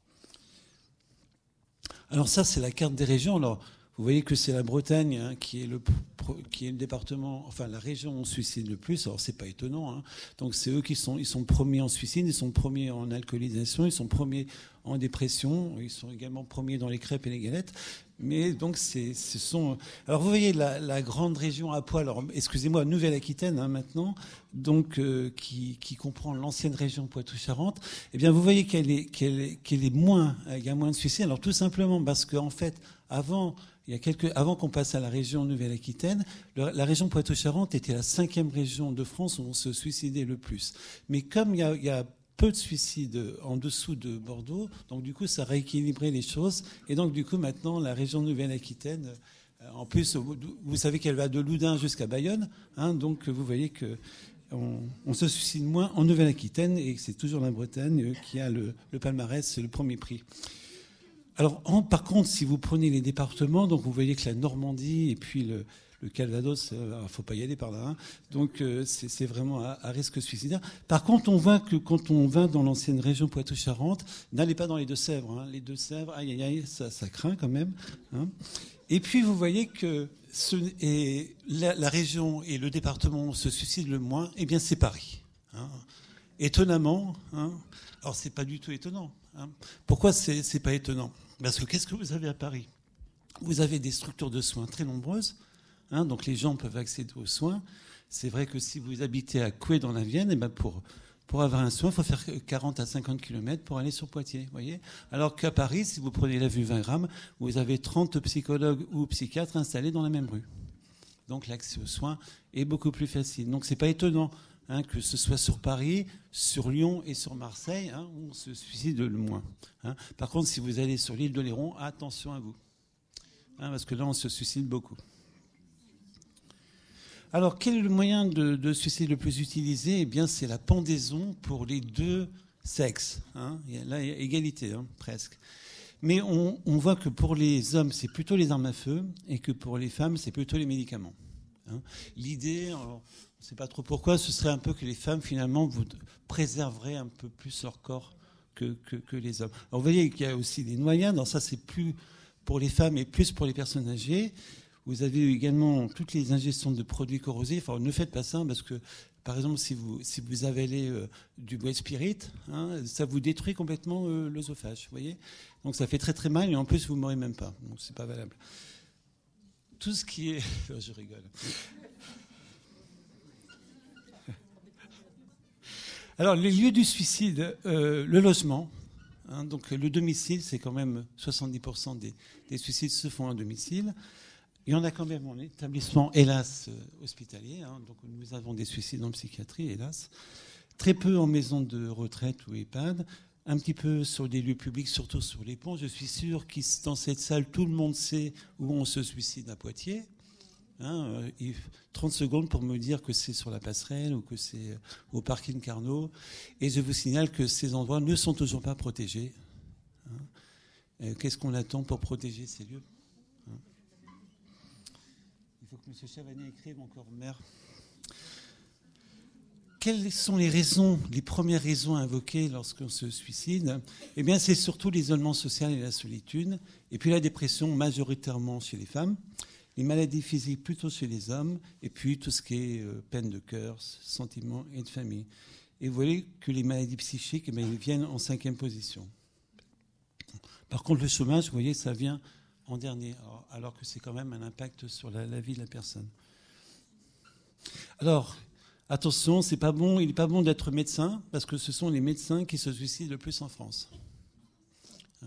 Alors ça, c'est la carte des régions. Alors, vous voyez que c'est la Bretagne qui est le département, enfin la région où on suicide le plus. Alors c'est pas étonnant. Donc c'est eux ils sont premiers en suicide, ils sont premiers en alcoolisation, ils sont premiers en dépression, ils sont également premiers dans les crêpes et les galettes. Mais donc ce sont. Alors vous voyez la grande région à poil. Alors excusez-moi, Nouvelle-Aquitaine maintenant, donc qui comprend l'ancienne région Poitou-Charentes. Eh bien vous voyez qu'elle est moins, il y a moins de suicides. Alors tout simplement parce qu'en fait avant qu'on passe à la région Nouvelle-Aquitaine, la région Poitou-Charentes était la 5e région de France où on se suicidait le plus. Mais comme il y a peu de suicides en dessous de Bordeaux, donc du coup ça rééquilibrait les choses. Et donc du coup maintenant la région Nouvelle-Aquitaine, en plus vous savez qu'elle va de Loudun jusqu'à Bayonne, donc vous voyez que on se suicide moins en Nouvelle-Aquitaine, et c'est toujours la Bretagne qui a le palmarès, c'est le premier prix. Alors, par contre, si vous prenez les départements, donc vous voyez que la Normandie et puis le Calvados, il ne faut pas y aller par là. Hein. Donc, c'est vraiment à risque suicidaire. Par contre, on voit que quand on va dans l'ancienne région Poitou-Charentes, n'allez pas dans les Deux-Sèvres. Hein. Les Deux-Sèvres, aïe, aïe, aïe, ça craint quand même. Hein. Et puis, vous voyez que la région et le département où se suicide le moins, eh bien, c'est Paris. Hein. Étonnamment, hein. Alors, c'est pas du tout étonnant. Hein. Pourquoi c'est pas étonnant ? Parce que qu'est-ce que vous avez à Paris ? Vous avez des structures de soins très nombreuses, hein, donc les gens peuvent accéder aux soins. C'est vrai que si vous habitez à Coué dans la Vienne, eh ben pour avoir un soin, il faut faire 40 à 50 km pour aller sur Poitiers. Voyez. Alors qu'à Paris, si vous prenez la vue 20 grammes, vous avez 30 psychologues ou psychiatres installés dans la même rue. Donc l'accès aux soins est beaucoup plus facile. Donc c'est pas étonnant. Hein, que ce soit sur Paris, sur Lyon et sur Marseille, hein, où on se suicide le moins. Hein. Par contre, si vous allez sur l'île de Léron, attention à vous. Hein, parce que là, on se suicide beaucoup. Alors, quel est le moyen de suicide le plus utilisé ? Eh bien, c'est la pendaison pour les deux sexes. Hein. Là, il y a égalité, hein, presque. Mais on voit que pour les hommes, c'est plutôt les armes à feu, et que pour les femmes, c'est plutôt les médicaments. Hein. L'idée... Alors, je ne sais pas trop pourquoi, ce serait un peu que les femmes, finalement, vous préserveraient un peu plus leur corps que les hommes. Alors, vous voyez qu'il y a aussi des noyades. Alors, ça, c'est plus pour les femmes et plus pour les personnes âgées. Vous avez également toutes les ingestions de produits corrosifs. Alors, ne faites pas ça parce que, par exemple, si vous avalez du bois spirit, hein, ça vous détruit complètement l'œsophage. Vous voyez ? Donc, ça fait très, très mal et en plus, vous ne mourrez même pas. Donc, ce n'est pas valable. Tout ce qui est... Je rigole. Alors, les lieux du suicide, le logement, hein, donc le domicile, c'est quand même 70% des suicides se font à domicile. Il y en a quand même en établissement, hélas, hospitalier. Hein, donc nous avons des suicides en psychiatrie, hélas. Très peu en maison de retraite ou EHPAD. Un petit peu sur des lieux publics, surtout sur les ponts. Je suis sûr que dans cette salle, tout le monde sait où on se suicide à Poitiers. Hein, 30 secondes pour me dire que c'est sur la passerelle ou que c'est au parking Carnot. Et je vous signale que ces endroits ne sont toujours pas protégés. Hein. Qu'est-ce qu'on attend pour protéger ces lieux ? Hein. Il faut que M. Chavanier écrive encore, maire. Quelles sont les premières raisons à invoquer lorsqu'on se suicide ? Eh bien, c'est surtout l'isolement social et la solitude. Et puis la dépression, majoritairement chez les femmes. Les maladies physiques plutôt chez les hommes, et puis tout ce qui est peine de cœur, sentiments et de famille. Et vous voyez que les maladies psychiques, eh bien, ils viennent en 5e position. Par contre, le chômage, vous voyez, ça vient en dernier, alors que c'est quand même un impact sur la vie de la personne. Alors, attention, c'est pas bon, il n'est pas bon d'être médecin, parce que ce sont les médecins qui se suicident le plus en France. Hein ?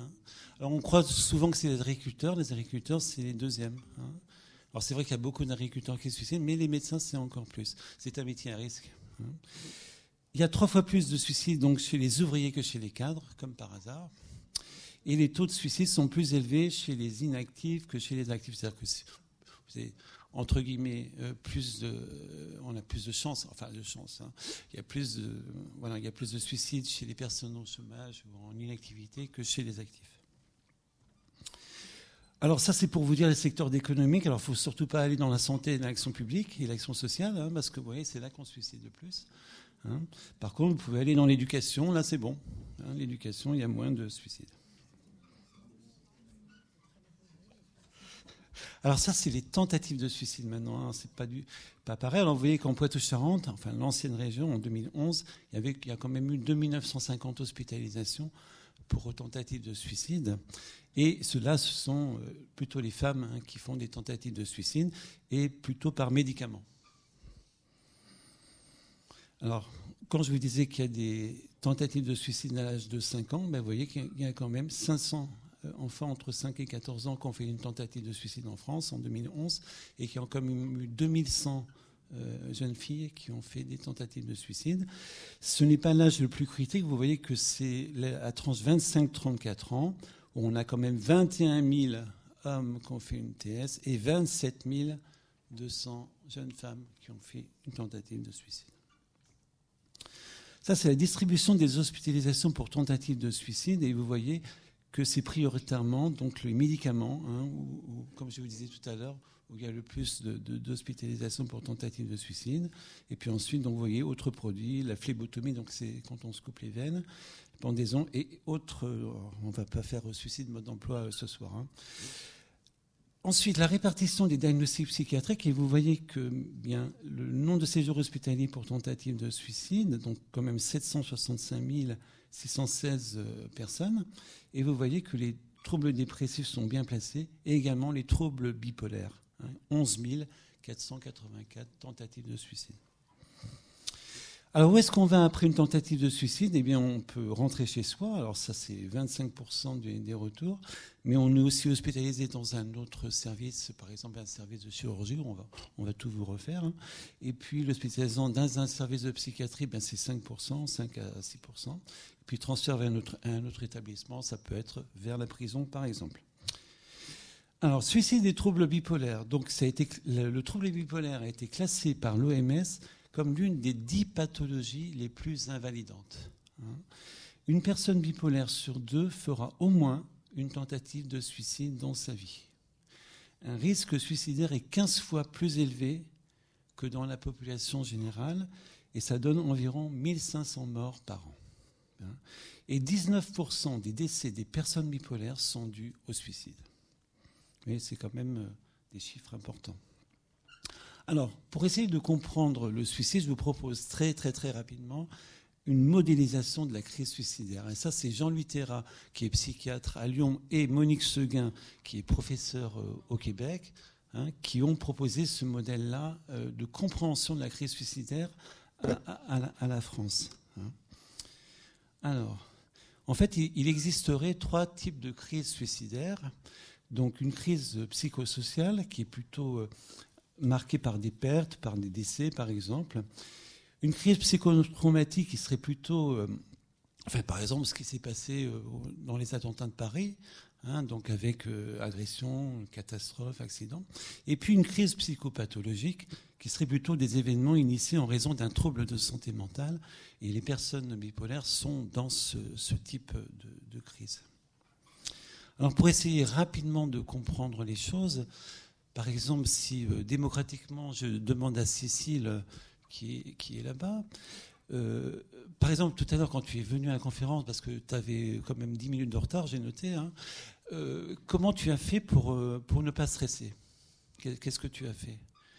Alors, on croit souvent que c'est les agriculteurs c'est les deuxièmes. Hein ? Alors c'est vrai qu'il y a beaucoup d'agriculteurs qui se suicident, mais les médecins, c'est encore plus. C'est un métier à risque. Il y a 3 fois plus de suicides donc, chez les ouvriers que chez les cadres, comme par hasard. Et les taux de suicide sont plus élevés chez les inactifs que chez les actifs. C'est-à-dire que vous avez, entre guillemets, on a plus de chance. Enfin, de chance. Hein. Il y a plus de suicides chez les personnes au chômage ou en inactivité que chez les actifs. Alors ça, c'est pour vous dire les secteurs économiques. Alors il ne faut surtout pas aller dans la santé et l'action publique et l'action sociale, hein, parce que vous voyez, c'est là qu'on se suicide le plus. Hein. Par contre, vous pouvez aller dans l'éducation, là c'est bon. Hein, l'éducation, il y a moins de suicides. Alors ça, c'est les tentatives de suicide maintenant. Hein. C'est pas pareil. Alors vous voyez qu'en Poitou-Charentes, enfin l'ancienne région, en 2011, il y a quand même eu 2950 hospitalisations pour tentatives de suicide. Et ceux-là, ce sont plutôt les femmes hein, qui font des tentatives de suicide et plutôt par médicaments. Alors, quand je vous disais qu'il y a des tentatives de suicide à l'âge de 5 ans, ben vous voyez qu'il y a quand même 500 enfants entre 5 et 14 ans qui ont fait une tentative de suicide en France en 2011 et qui ont quand même eu 2100 jeunes filles qui ont fait des tentatives de suicide. Ce n'est pas l'âge le plus critique. Vous voyez que c'est la tranche 25-34 ans où on a quand même 21 000 hommes qui ont fait une TS et 27 200 jeunes femmes qui ont fait une tentative de suicide. Ça, c'est la distribution des hospitalisations pour tentative de suicide. Et vous voyez que c'est prioritairement donc, les médicaments, hein, ou, comme je vous disais tout à l'heure, où il y a le plus d'hospitalisation pour tentative de suicide. Et puis ensuite, donc, vous voyez, autres produits, la phlébotomie, donc c'est quand on se coupe les veines, pendaison, et autres, on ne va pas faire suicide mode d'emploi ce soir. Hein. Ensuite, la répartition des diagnostics psychiatriques, et vous voyez que bien, le nombre de séjours hospitaliers pour tentative de suicide, donc quand même 765 616 personnes, et vous voyez que les troubles dépressifs sont bien placés, et également les troubles bipolaires, hein, 11 484 tentatives de suicide. Alors, où est-ce qu'on va après une tentative de suicide ? Eh bien, on peut rentrer chez soi. Alors, ça, c'est 25% des retours. Mais on est aussi hospitalisé dans un autre service, par exemple un service de chirurgie. On va tout vous refaire. Hein. Et puis, l'hospitalisation dans un service de psychiatrie, ben, c'est 5%, 5 à 6%. Et puis, transfert vers un autre établissement, ça peut être vers la prison, par exemple. Alors, suicide et troubles bipolaires. Donc, le trouble bipolaire a été classé par l'OMS comme l'une des 10 pathologies les plus invalidantes. Une personne bipolaire sur 2 fera au moins une tentative de suicide dans sa vie. Un risque suicidaire est 15 fois plus élevé que dans la population générale, et ça donne environ 1500 morts par an. Et 19% des décès des personnes bipolaires sont dus au suicide. Mais c'est quand même des chiffres importants. Alors, pour essayer de comprendre le suicide, je vous propose très rapidement une modélisation de la crise suicidaire. Et ça, c'est Jean-Louis Terra, qui est psychiatre à Lyon, et Monique Seguin, qui est professeur au Québec, hein, qui ont proposé ce modèle-là de compréhension de la crise suicidaire à la France. Hein. Alors, en fait, il existerait 3 types de crises suicidaires. Donc, une crise psychosociale qui est plutôt marquée par des pertes, par des décès, par exemple. Une crise psychotraumatique qui serait plutôt, par exemple, ce qui s'est passé dans les attentats de Paris, hein, donc avec agression, catastrophe, accident. Et puis une crise psychopathologique qui serait plutôt des événements initiés en raison d'un trouble de santé mentale. Et les personnes bipolaires sont dans ce type de crise. Alors, pour essayer rapidement de comprendre les choses, par exemple, si démocratiquement je demande à Cécile, qui est là-bas, par exemple, tout à l'heure, quand tu es venu à la conférence, parce que tu avais quand même 10 minutes de retard, j'ai noté, hein, comment tu as fait pour ne pas stresser ? Qu'est-ce que tu as fait ?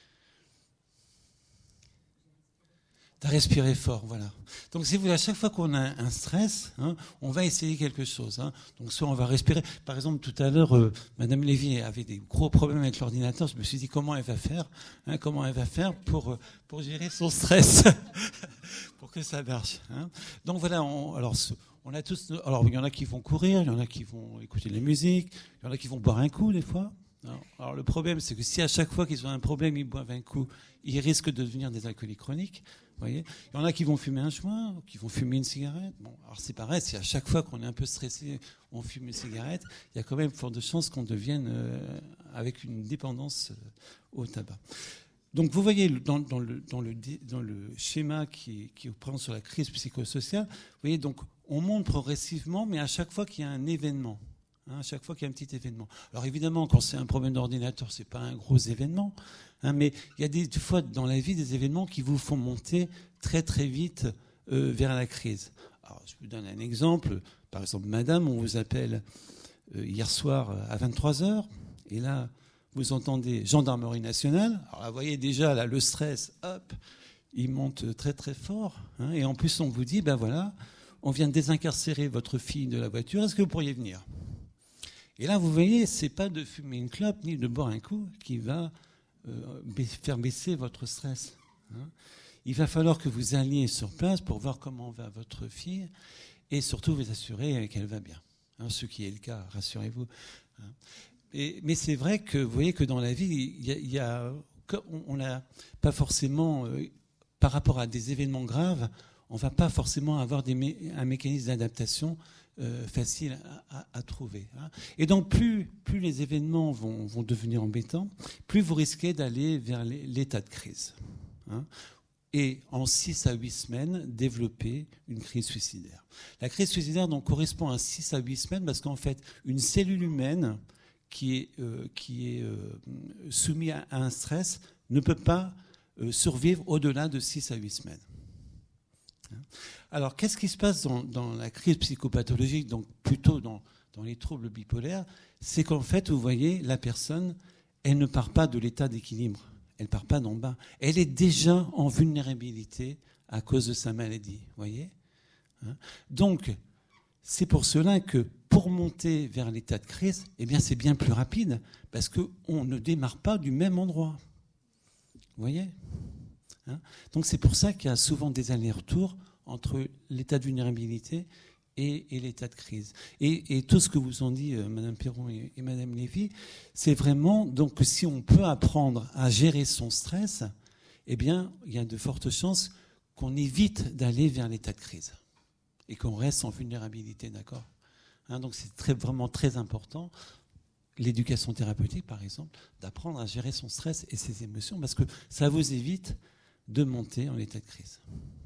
Tu as respiré fort, voilà. Donc, si vous voulez, à chaque fois qu'on a un stress, hein, on va essayer quelque chose. Hein. Donc, soit on va respirer. Par exemple, tout à l'heure, Madame Lévy avait des gros problèmes avec l'ordinateur. Je me suis dit, comment elle va faire pour gérer son stress, pour que ça marche. Hein. Donc, voilà, on a tous... Alors, il y en a qui vont courir, il y en a qui vont écouter de la musique, il y en a qui vont boire un coup, des fois. Alors, le problème, c'est que si à chaque fois qu'ils ont un problème, ils boivent un coup, ils risquent de devenir des alcooliques chroniques. Vous voyez, il y en a qui vont fumer un joint, qui vont fumer une cigarette. Bon, alors c'est pareil, si à chaque fois qu'on est un peu stressé, on fume une cigarette, il y a quand même fort de chances qu'on devienne avec une dépendance au tabac. Donc vous voyez dans le schéma qui prend sur la crise psychosociale, vous voyez, donc on monte progressivement, mais à chaque fois qu'il y a un événement. Hein, à chaque fois qu'il y a un petit événement. Alors évidemment, quand c'est un problème d'ordinateur, c'est pas un gros événement, hein, mais il y a des fois dans la vie des événements qui vous font monter très vite vers la crise. Alors je vous donne un exemple. Par exemple, madame, on vous appelle hier soir à 23h, et là, vous entendez gendarmerie nationale. Alors là, vous voyez déjà, là, le stress, hop, il monte très fort. Hein, et en plus, on vous dit, ben voilà, on vient de désincarcérer votre fille de la voiture, est-ce que vous pourriez venir ? Et là, vous voyez, c'est pas de fumer une clope ni de boire un coup qui va faire baisser votre stress. Hein. Il va falloir que vous alliez sur place pour voir comment va votre fille et surtout vous assurer qu'elle va bien. Hein, ce qui est le cas, rassurez-vous. Hein. Mais c'est vrai que vous voyez que dans la vie, on n'a pas forcément, par rapport à des événements graves, on ne va pas forcément avoir un mécanisme d'adaptation facile à trouver. Hein. Et donc, plus les événements vont devenir embêtants, plus vous risquez d'aller vers l'état de crise. Hein. et en 6 à 8 semaines, développer une crise suicidaire. La crise suicidaire donc, correspond à 6 à 8 semaines parce qu'en fait, une cellule humaine qui est soumise à un stress ne peut pas survivre au-delà de 6 à 8 semaines. Alors, qu'est-ce qui se passe dans la crise psychopathologique, donc plutôt dans les troubles bipolaires? C'est qu'en fait, vous voyez, la personne, elle ne part pas de l'état d'équilibre. Elle ne part pas d'en bas. Elle est déjà en vulnérabilité à cause de sa maladie. Voyez ? Donc, c'est pour cela que pour monter vers l'état de crise, eh bien, c'est bien plus rapide parce qu'on ne démarre pas du même endroit. Vous voyez ? Donc, c'est pour ça qu'il y a souvent des allers-retours entre l'état de vulnérabilité et l'état de crise. Et tout ce que vous ont dit Mme Perron et Mme Lévy, c'est vraiment donc que si on peut apprendre à gérer son stress, eh bien, il y a de fortes chances qu'on évite d'aller vers l'état de crise et qu'on reste en vulnérabilité, d'accord ? Donc c'est vraiment très important, l'éducation thérapeutique par exemple, d'apprendre à gérer son stress et ses émotions parce que ça vous évite de monter en état de crise, d'accord ?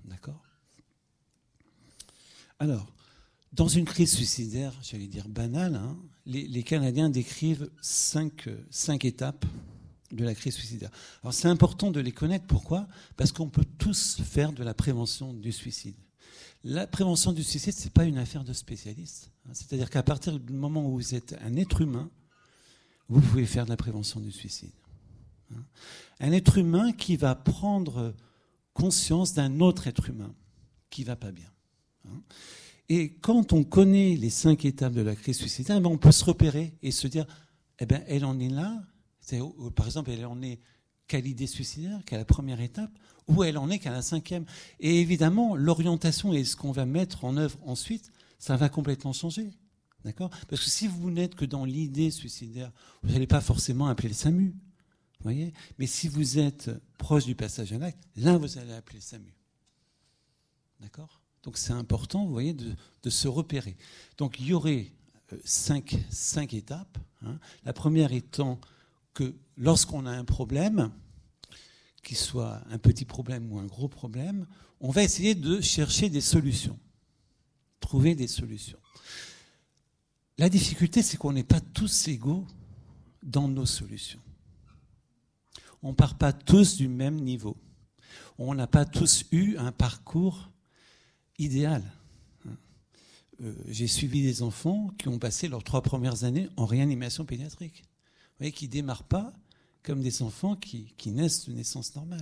Alors, dans une crise suicidaire, j'allais dire banale, les Canadiens décrivent 5 étapes de la crise suicidaire. Alors c'est important de les connaître. Pourquoi ? Parce qu'on peut tous faire de la prévention du suicide. La prévention du suicide, ce n'est pas une affaire de spécialistes. C'est-à-dire qu'à partir du moment où vous êtes un être humain, vous pouvez faire de la prévention du suicide. Un être humain qui va prendre conscience d'un autre être humain qui ne va pas bien. Et quand on connaît les 5 étapes de la crise suicidaire, on peut se repérer et se dire, eh ben, elle en est là. Par exemple, elle en est qu'à l'idée suicidaire, qu'à la première étape, ou elle en est qu'à la 5e. Et évidemment, l'orientation et ce qu'on va mettre en œuvre ensuite, ça va complètement changer. D'accord ? Parce que si vous n'êtes que dans l'idée suicidaire, vous n'allez pas forcément appeler le SAMU. Vous voyez ? Mais si vous êtes proche du passage à l'acte, là, vous allez appeler le SAMU. D'accord ? Donc c'est important, vous voyez, de se repérer. Donc il y aurait 5 étapes. La première étant que lorsqu'on a un problème, qu'il soit un petit problème ou un gros problème, on va essayer de chercher des solutions, trouver des solutions. La difficulté, c'est qu'on n'est pas tous égaux dans nos solutions. On ne part pas tous du même niveau. On n'a pas tous eu un parcours idéal. J'ai suivi des enfants qui ont passé leurs 3 premières années en réanimation pédiatrique. Vous voyez, qui ne démarrent pas comme des enfants qui naissent de naissance normale.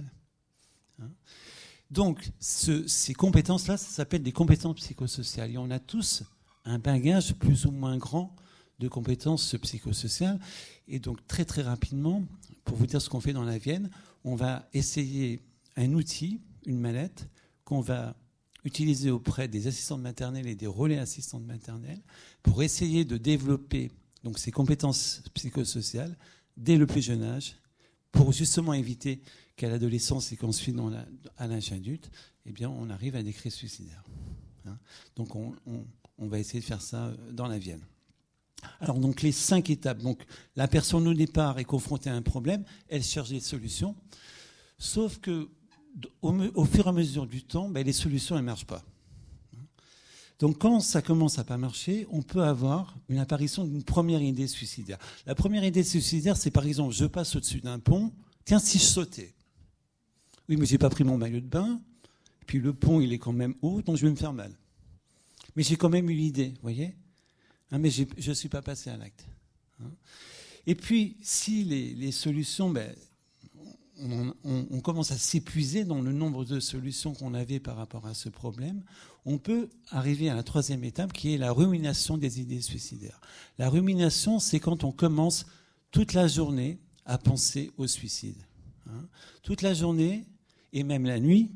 Donc, ces compétences-là, ça s'appelle des compétences psychosociales. Et on a tous un bagage plus ou moins grand de compétences psychosociales. Et donc, très très rapidement, pour vous dire ce qu'on fait dans la Vienne, on va essayer un outil, une mallette, qu'on va utilisé auprès des assistantes maternelles et des relais assistantes maternelles pour essayer de développer donc, ces compétences psychosociales dès le plus jeune âge pour justement éviter qu'à l'adolescence et qu'ensuite à l'âge adulte, eh bien, on arrive à des crises suicidaires. Donc on va essayer de faire ça dans la Vienne. Alors donc les 5 étapes. Donc la personne au départ est confrontée à un problème, elle cherche des solutions, sauf que au fur et à mesure du temps, les solutions ne marchent pas. Donc quand ça commence à ne pas marcher, on peut avoir une apparition d'une première idée suicidaire. La première idée suicidaire, c'est par exemple, je passe au-dessus d'un pont, tiens, si je sautais. Oui, mais je n'ai pas pris mon maillot de bain, puis le pont, il est quand même haut, donc je vais me faire mal. Mais j'ai quand même eu l'idée, vous voyez ? Mais je ne suis pas passé à l'acte. Et puis, si les solutions... on commence à s'épuiser dans le nombre de solutions qu'on avait par rapport à ce problème, on peut arriver à la 3e étape qui est la rumination des idées suicidaires. La rumination, c'est quand on commence toute la journée à penser au suicide. Toute la journée, et même la nuit,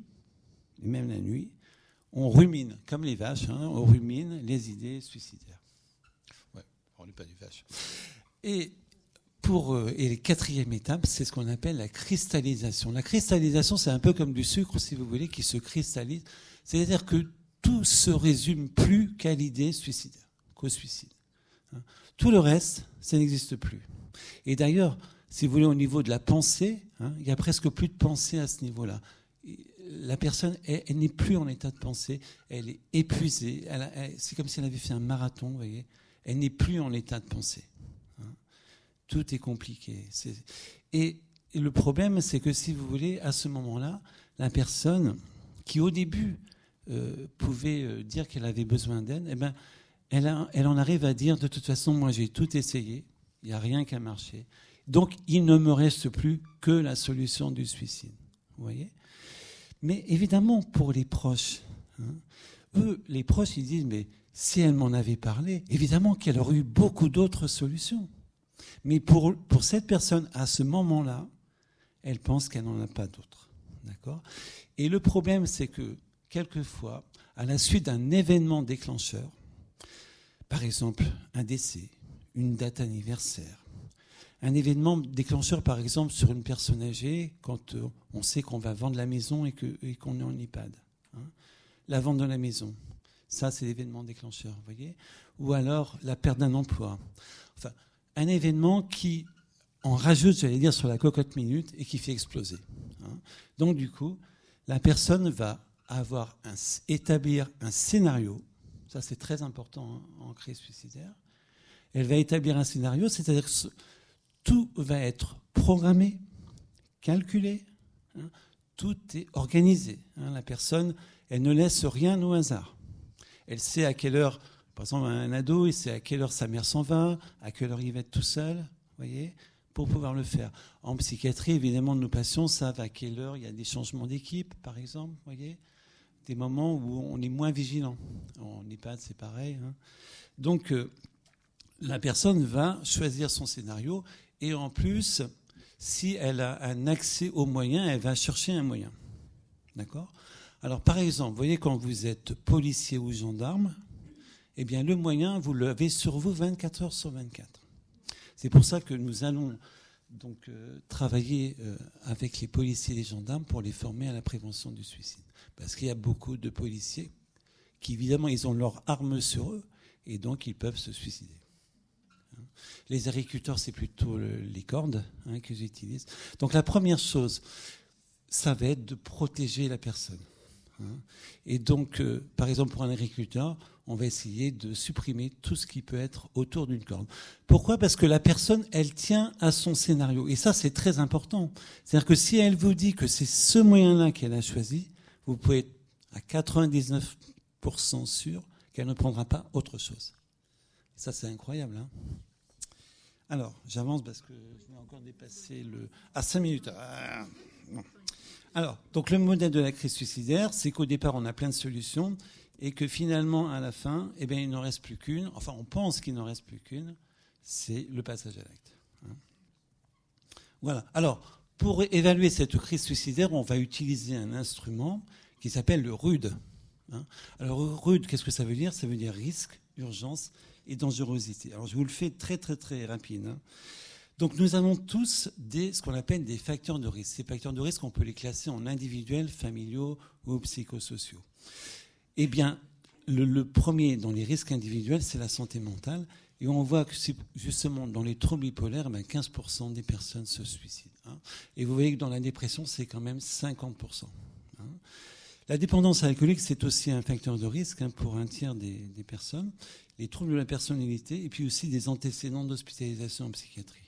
on rumine, comme les vaches, on rumine les idées suicidaires. Ouais, on n'est pas des vaches. Et la 4e étape, c'est ce qu'on appelle la cristallisation. La cristallisation, c'est un peu comme du sucre, si vous voulez, qui se cristallise. C'est-à-dire que tout se résume plus qu'à l'idée suicidaire, qu'au suicide. Tout le reste, ça n'existe plus. Et d'ailleurs, si vous voulez, au niveau de la pensée, il n'y a presque plus de pensée à ce niveau-là. la personne, elle n'est plus en état de pensée, elle est épuisée, c'est comme si elle avait fait un marathon, vous voyez, elle n'est plus en état de pensée. Hein. Tout est compliqué. Et le problème, c'est que si vous voulez, à ce moment-là, la personne qui au début pouvait dire qu'elle avait besoin d'aide, eh ben, elle en arrive à dire, de toute façon, moi j'ai tout essayé, il n'y a rien qui a marché. Donc, il ne me reste plus que la solution du suicide. Vous voyez ? Mais évidemment, pour les proches, hein, eux, les proches, ils disent, mais si elle m'en avait parlé, évidemment qu'elle aurait eu beaucoup d'autres solutions. Mais pour cette personne, à ce moment-là, elle pense qu'elle n'en a pas d'autres. D'accord ? Et le problème, c'est que, quelquefois, à la suite d'un événement déclencheur, par exemple, un décès, une date anniversaire, un événement déclencheur, par exemple, sur une personne âgée, quand on sait qu'on va vendre la maison et qu'on est en EHPAD. Hein. La vente de la maison, ça, c'est l'événement déclencheur, vous voyez ? Ou alors la perte d'un emploi. Enfin, un événement qui en rajoute, j'allais dire, sur la cocotte minute et qui fait exploser. Hein. Donc, du coup, la personne va établir un scénario. Ça, c'est très important en crise suicidaire. Elle va établir un scénario, c'est-à-dire que tout va être programmé, calculé, hein, tout est organisé. Hein, la personne, elle ne laisse rien au hasard. Elle sait à quelle heure, par exemple, un ado, il sait à quelle heure sa mère s'en va, à quelle heure il va être tout seul, voyez, pour pouvoir le faire. En psychiatrie, évidemment, nos patients savent à quelle heure il y a des changements d'équipe, par exemple, voyez, des moments où on est moins vigilant. En EHPAD, c'est pareil. Hein. Donc, la personne va choisir son scénario et en plus, si elle a un accès aux moyens, elle va chercher un moyen. D'accord ? Alors, par exemple, vous voyez, quand vous êtes policier ou gendarme, eh bien, le moyen, vous l'avez sur vous 24 heures sur 24. C'est pour ça que nous allons donc travailler avec les policiers et les gendarmes pour les former à la prévention du suicide. Parce qu'il y a beaucoup de policiers qui, évidemment, ils ont leurs armes sur eux et donc ils peuvent se suicider. Les agriculteurs, c'est plutôt les cordes qu'ils utilisent. Donc la première chose, ça va être de protéger la personne. Et donc, par exemple, pour un agriculteur, on va essayer de supprimer tout ce qui peut être autour d'une corde. Pourquoi ? Parce que la personne, elle tient à son scénario. Et ça, c'est très important. C'est-à-dire que si elle vous dit que c'est ce moyen-là qu'elle a choisi, vous pouvez être à 99% sûr qu'elle ne prendra pas autre chose. Ça, c'est incroyable. Hein ? Alors, j'avance parce que je vais encore dépasser à 5 minutes. Non. Alors, donc le modèle de la crise suicidaire, c'est qu'au départ, on a plein de solutions et que finalement, à la fin, eh bien, il n'en reste plus qu'une. Enfin, on pense qu'il n'en reste plus qu'une. C'est le passage à l'acte. Voilà. Alors, pour évaluer cette crise suicidaire, on va utiliser un instrument qui s'appelle le RUD. Alors, RUD, qu'est-ce que ça veut dire ? Ça veut dire risque, urgence et dangerosité. Alors, je vous le fais très, très, très rapide. Donc, nous avons tous ce qu'on appelle des facteurs de risque. Ces facteurs de risque, on peut les classer en individuels, familiaux ou psychosociaux. Eh bien, le premier dans les risques individuels, c'est la santé mentale. Et on voit que justement, dans les troubles bipolaires, 15% des personnes se suicident. Et vous voyez que dans la dépression, c'est quand même 50%. La dépendance alcoolique, c'est aussi un facteur de risque pour un tiers des personnes. Les troubles de la personnalité et puis aussi des antécédents d'hospitalisation en psychiatrie.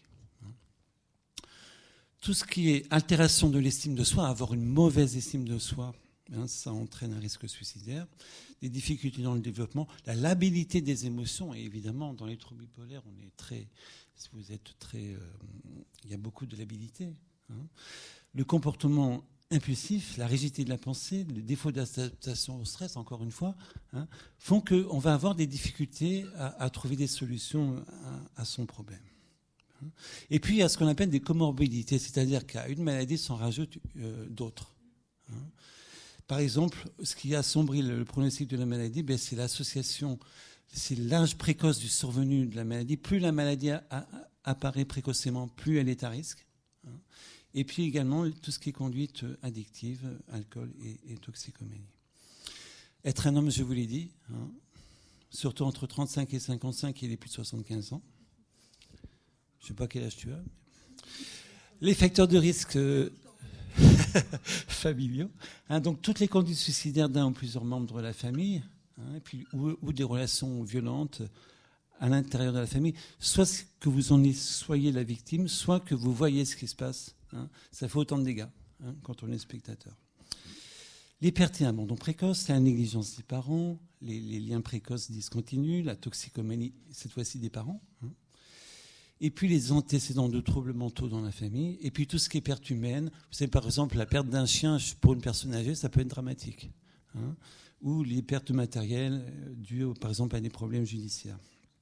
Tout ce qui est altération de l'estime de soi, avoir une mauvaise estime de soi, ça entraîne un risque suicidaire. Des difficultés dans le développement, la labilité des émotions, et évidemment, dans les troubles bipolaires, il y a beaucoup de labilité. Le comportement impulsif, la rigidité de la pensée, le défaut d'adaptation au stress, encore une fois, font qu'on va avoir des difficultés à trouver des solutions à son problème. Et puis, il y a ce qu'on appelle des comorbidités, c'est-à-dire qu'à une maladie s'en rajoutent d'autres. Par exemple, ce qui assombrit le pronostic de la maladie, c'est l'association, c'est l'âge précoce du survenu de la maladie. Plus la maladie apparaît précocement, plus elle est à risque. Et puis également tout ce qui est conduite addictive, alcool et toxicomanie. Être un homme, je vous l'ai dit, surtout entre 35 et 55 et les plus de 75 ans. Je ne sais pas quel âge tu as. Les facteurs de risque... familiaux. Donc toutes les conduites suicidaires d'un ou plusieurs membres de la famille, et puis, ou des relations violentes à l'intérieur de la famille, soit que vous en soyez la victime, soit que vous voyez ce qui se passe. Ça fait autant de dégâts quand on est spectateur. Les pertes et abandons précoces, la négligence des parents, les liens précoces discontinus, la toxicomanie, cette fois-ci des parents, et puis les antécédents de troubles mentaux dans la famille, et puis tout ce qui est perte humaine. Vous savez, par exemple, la perte d'un chien pour une personne âgée, ça peut être dramatique. Ou les pertes matérielles dues, par exemple, à des problèmes judiciaires.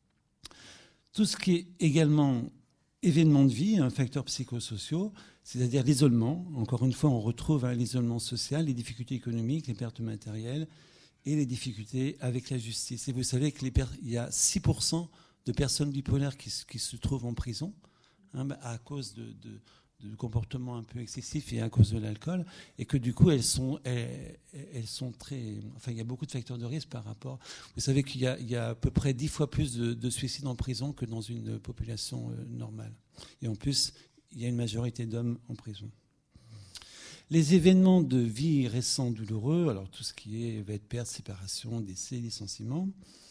Tout ce qui est également événements de vie, facteurs psychosociaux, c'est-à-dire l'isolement. Encore une fois, on retrouve l'isolement social, les difficultés économiques, les pertes matérielles et les difficultés avec la justice. Et vous savez qu'il y a 6% de personnes bipolaires qui se trouvent en prison à cause de comportements un peu excessifs et à cause de l'alcool, et que du coup elles sont très... Enfin, il y a beaucoup de facteurs de risque par rapport... Vous savez qu'il y a à peu près 10 fois plus de suicides en prison que dans une population normale. Et en plus, il y a une majorité d'hommes en prison. Les événements de vie récents douloureux, alors tout ce qui va être perte, séparation, décès, licenciement.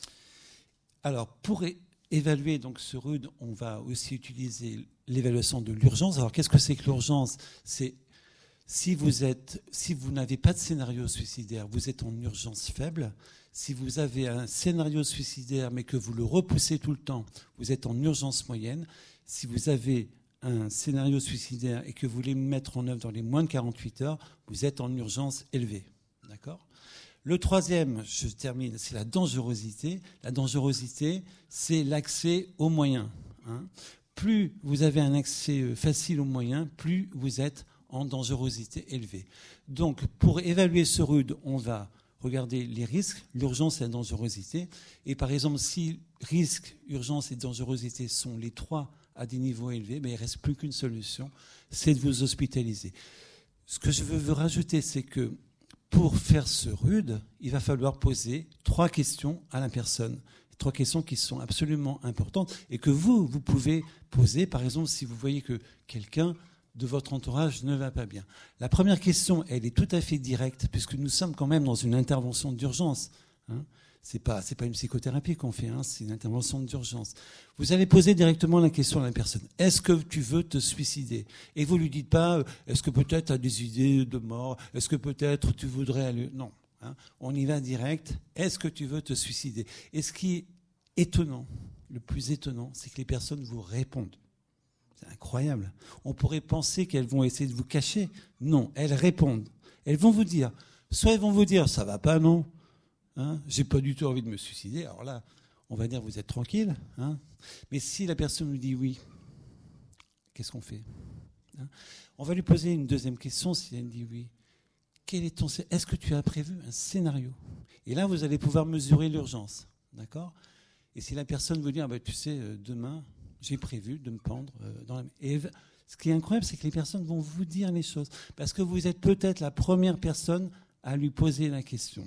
Alors, pour évaluer donc ce RUD, on va aussi utiliser l'évaluation de l'urgence. Alors, qu'est-ce que c'est que l'urgence ? C'est si vous n'avez pas de scénario suicidaire, vous êtes en urgence faible. Si vous avez un scénario suicidaire, mais que vous le repoussez tout le temps, vous êtes en urgence moyenne. Si vous avez un scénario suicidaire et que vous voulez le mettre en œuvre dans les moins de 48 heures, vous êtes en urgence élevée. D'accord ? Le troisième, je termine, c'est la dangerosité. La dangerosité, c'est l'accès aux moyens. Plus vous avez un accès facile aux moyens, plus vous êtes en dangerosité élevée. Donc, pour évaluer ce RUD, on va regarder les risques, l'urgence et la dangerosité. Et par exemple, si risque, urgence et dangerosité sont les trois à des niveaux élevés, il ne reste plus qu'une solution, c'est de vous hospitaliser. Ce que je veux vous rajouter, c'est que pour faire ce RUD, il va falloir poser 3 questions à la personne. 3 questions qui sont absolument importantes et que vous pouvez poser, par exemple, si vous voyez que quelqu'un de votre entourage ne va pas bien. La première question, elle est tout à fait directe, puisque nous sommes quand même dans une intervention d'urgence. C'est pas une psychothérapie qu'on fait, c'est une intervention d'urgence. Vous allez poser directement la question à la personne. Est-ce que tu veux te suicider ? Et vous lui dites pas, est-ce que peut-être tu as des idées de mort ? Est-ce que peut-être tu voudrais aller... Non. On y va direct. Est-ce que tu veux te suicider ? Et ce qui est étonnant, le plus étonnant, c'est que les personnes vous répondent. C'est incroyable. On pourrait penser qu'elles vont essayer de vous cacher. Non, elles répondent. Elles vont vous dire, soit elles vont vous dire, ça va pas, non ? J'ai pas du tout envie de me suicider. Alors là, on va dire, vous êtes tranquille. Mais si la personne nous dit oui, qu'est-ce qu'on fait ? On va lui poser une deuxième question si elle dit oui. Est-ce que tu as prévu un scénario ? Et là, vous allez pouvoir mesurer l'urgence. D'accord ? Et si la personne vous dit, tu sais, demain, j'ai prévu de me pendre dans la... Et ce qui est incroyable, c'est que les personnes vont vous dire les choses. Parce que vous êtes peut-être la première personne à lui poser la question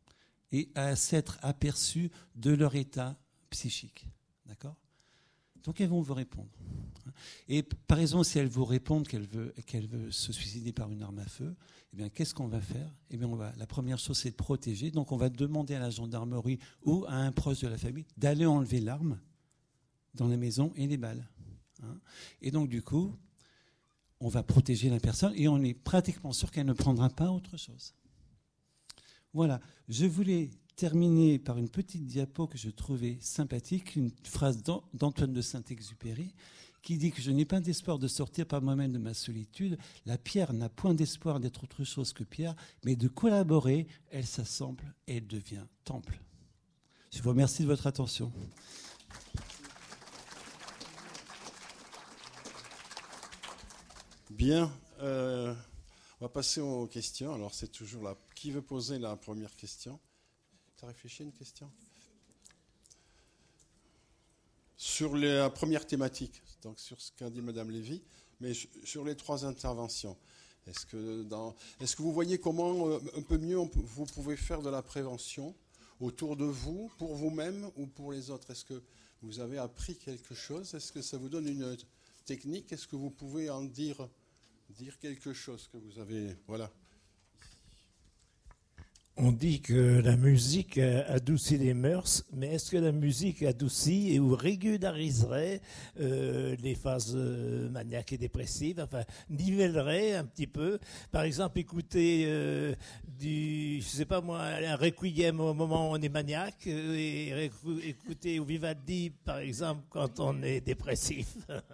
et à s'être aperçu de leur état psychique. D'accord ? Donc elles vont vous répondre. Et par exemple, si elles vous répondent qu'elle veut se suicider par une arme à feu, qu'est-ce qu'on va faire ? La première chose, c'est de protéger. Donc on va demander à la gendarmerie ou à un proche de la famille d'aller enlever l'arme dans la maison et les balles. Et donc du coup, on va protéger la personne et on est pratiquement sûr qu'elle ne prendra pas autre chose. Voilà, je voulais terminer par une petite diapo que je trouvais sympathique, une phrase d'Antoine de Saint-Exupéry qui dit que je n'ai pas d'espoir de sortir par moi-même de ma solitude. La pierre n'a point d'espoir d'être autre chose que pierre, mais de collaborer, elle s'assemble et elle devient temple. Je vous remercie de votre attention. Bien, on va passer aux questions. Alors c'est toujours là. Qui veut poser la première question ? Tu as réfléchi à une question ? Sur la première thématique, donc sur ce qu'a dit Mme Lévy, mais sur les 3 interventions. Est-ce que vous voyez comment un peu mieux vous pouvez faire de la prévention autour de vous, pour vous-même ou pour les autres ? Est-ce que vous avez appris quelque chose ? Est-ce que ça vous donne une technique ? Est-ce que vous pouvez en dire dire quelque chose que vous avez... Voilà. On dit que la musique adoucit les mœurs, mais est-ce que la musique adoucit ou régulariserait les phases maniaques et dépressives, enfin nivellerait un petit peu? Par exemple, écouter je sais pas moi, un requiem au moment où on est maniaque et écouter Vivaldi, par exemple, quand on est dépressif.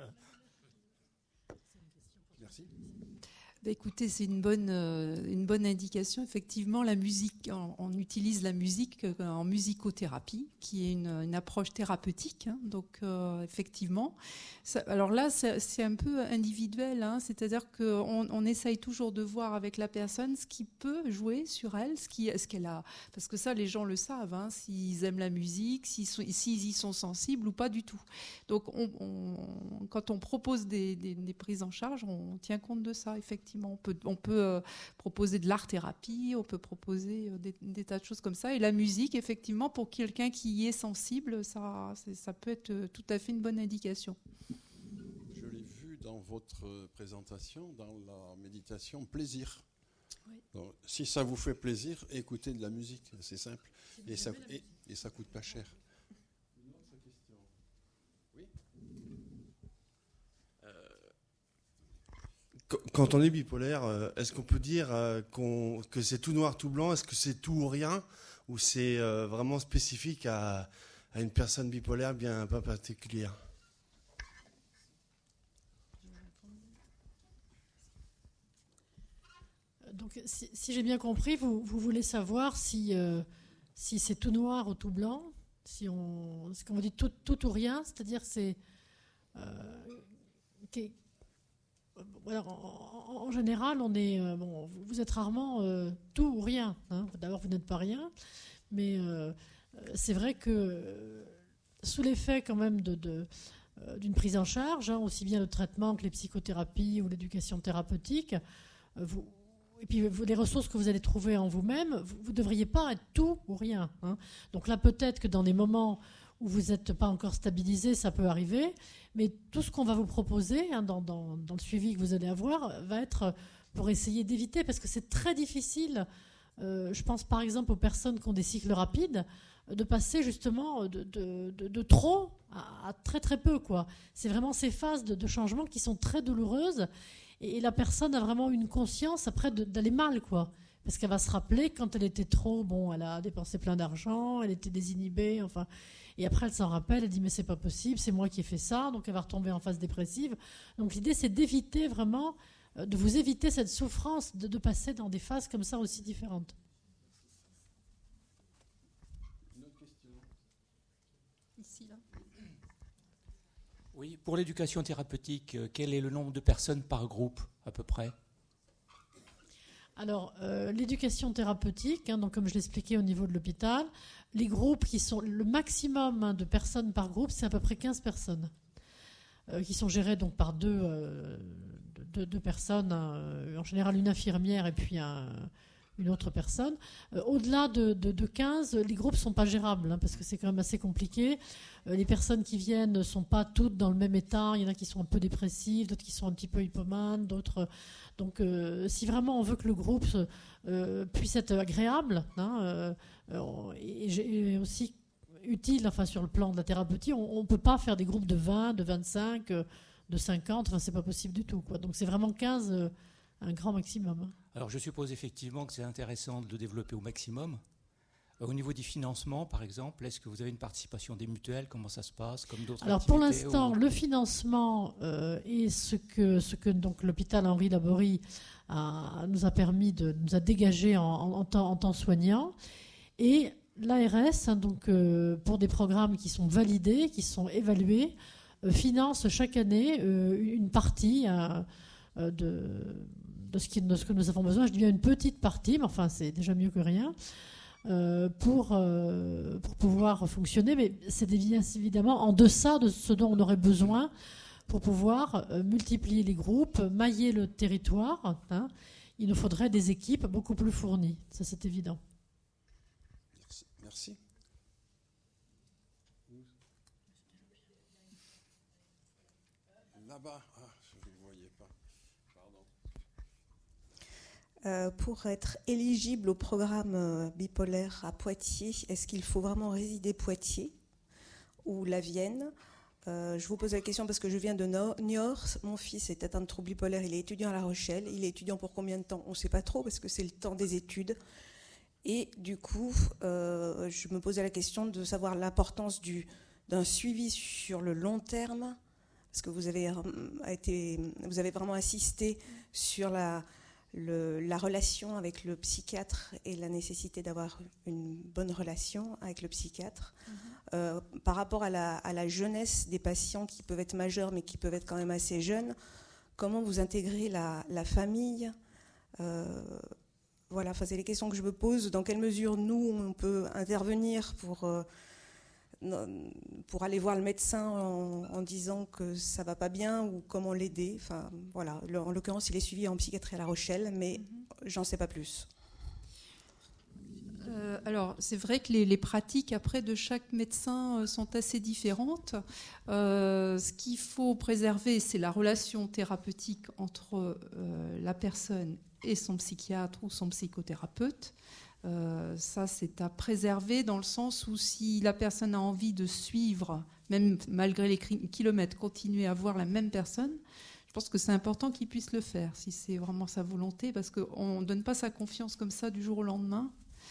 Merci. Écoutez, c'est une bonne indication. Effectivement, la musique, on utilise la musique en musicothérapie, qui est une approche thérapeutique. Hein. Donc, effectivement, alors là, c'est un peu individuel. Hein. C'est-à-dire qu'on essaye toujours de voir avec la personne ce qui peut jouer sur elle, ce qu'elle a. Parce que ça, les gens le savent, hein, s'ils aiment la musique, s'ils y sont sensibles ou pas du tout. Donc, quand on propose des prises en charge, on tient compte de ça, effectivement. On peut proposer de l'art-thérapie, on peut proposer des tas de choses comme ça. Et la musique, effectivement, pour quelqu'un qui y est sensible, ça peut être tout à fait une bonne indication. Je l'ai vu dans votre présentation, dans la méditation plaisir. Oui. Donc, si ça vous fait plaisir, écoutez de la musique, c'est simple. Et ça coûte pas cher. Une autre question. Oui. Quand on est bipolaire, est-ce qu'on peut dire que c'est tout noir, tout blanc? Est-ce que c'est tout ou rien? Ou c'est vraiment spécifique à une personne bipolaire bien pas particulière? Donc, si j'ai bien compris, vous voulez savoir si c'est tout noir ou tout blanc, si on dit tout ou rien, c'est-à-dire c'est alors, en général, on est vous êtes rarement tout ou rien. Hein. D'abord, vous n'êtes pas rien, mais c'est vrai que sous l'effet quand même d'une prise en charge, hein, aussi bien le traitement que les psychothérapies ou l'éducation thérapeutique, et puis les ressources que vous allez trouver en vous-même, vous ne devriez pas être tout ou rien. Hein. Donc là, peut-être que dans des moments où vous n'êtes pas encore stabilisé, ça peut arriver, mais tout ce qu'on va vous proposer, hein, dans le suivi que vous allez avoir, va être pour essayer d'éviter, parce que c'est très difficile, je pense par exemple aux personnes qui ont des cycles rapides, de passer justement de trop à très très peu, quoi. C'est vraiment ces phases de changement qui sont très douloureuses, et la personne a vraiment une conscience après d'aller mal, quoi. Parce qu'elle va se rappeler quand elle était trop, elle a dépensé plein d'argent, elle était désinhibée, enfin... Et après, elle s'en rappelle, elle dit mais c'est pas possible, c'est moi qui ai fait ça, donc elle va retomber en phase dépressive. Donc l'idée, c'est d'éviter vraiment, de vous éviter cette souffrance de passer dans des phases comme ça aussi différentes. Une autre question. Ici, là. Oui, pour l'éducation thérapeutique, quel est le nombre de personnes par groupe à peu près? Alors, l'éducation thérapeutique, hein, donc comme je l'expliquais au niveau de l'hôpital, les groupes qui sont le maximum, hein, de personnes par groupe, c'est à peu près 15 personnes qui sont gérées donc par deux personnes, en général une infirmière et puis une autre personne. Au-delà de 15, les groupes ne sont pas gérables, hein, parce que c'est quand même assez compliqué. Les personnes qui viennent ne sont pas toutes dans le même état. Il y en a qui sont un peu dépressives, d'autres qui sont un petit peu hypomanes, d'autres... Donc, si vraiment on veut que le groupe puisse être agréable, hein, et aussi utile, enfin, sur le plan de la thérapeutie, on ne peut pas faire des groupes de 20, de 25, de 50, enfin, c'est pas possible du tout, quoi. Donc, c'est vraiment 15, un grand maximum. Hein. Alors, je suppose effectivement que c'est intéressant de le développer au maximum. Au niveau du financement, par exemple, est-ce que vous avez une participation des mutuelles? Comment ça se passe, comme d'autres Alors pour activités, l'instant, le financement est ce que donc l'hôpital Henri Laborie nous a permis nous a dégagé en temps soignant, et l'ARS, hein, donc pour des programmes qui sont validés, qui sont évalués, finance chaque année une partie de ce que nous avons besoin. Je dis bien une petite partie, mais enfin c'est déjà mieux que rien. Pour pouvoir fonctionner, mais c'est évidemment en deçà de ce dont on aurait besoin pour pouvoir multiplier les groupes, mailler le territoire. Hein. Il nous faudrait des équipes beaucoup plus fournies, ça c'est évident. Merci. Là-bas, je ne le voyais pas. Pardon. Pour être éligible au programme bipolaire à Poitiers, est-ce qu'il faut vraiment résider Poitiers ou la Vienne? Je vous pose la question parce que je viens de Niort. Mon fils est atteint de troubles bipolaires. Il est étudiant à La Rochelle. Il est étudiant pour combien de temps? On ne sait pas trop parce que c'est le temps des études. Et du coup, je me posais la question de savoir l'importance d'un suivi sur le long terme, parce que vous avez vraiment insisté sur la relation avec le psychiatre et la nécessité d'avoir une bonne relation avec le psychiatre. Par rapport à la jeunesse des patients qui peuvent être majeurs mais qui peuvent être quand même assez jeunes, comment vous intégrez la famille? Voilà, enfin, c'est les questions que je me pose. Dans quelle mesure nous, on peut intervenir pour aller voir le médecin en disant que ça ne va pas bien ou comment l'aider. Enfin, voilà. En l'occurrence, il est suivi en psychiatrie à La Rochelle, mais j'en sais pas plus. Alors, c'est vrai que les pratiques après de chaque médecin sont assez différentes. Ce qu'il faut préserver, c'est la relation thérapeutique entre la personne et son psychiatre ou son psychothérapeute. Ça, c'est à préserver dans le sens où si la personne a envie de suivre, même malgré les kilomètres, continuer à voir la même personne, je pense que c'est important qu'il puisse le faire, si c'est vraiment sa volonté, parce qu'on ne donne pas sa confiance comme ça du jour au lendemain.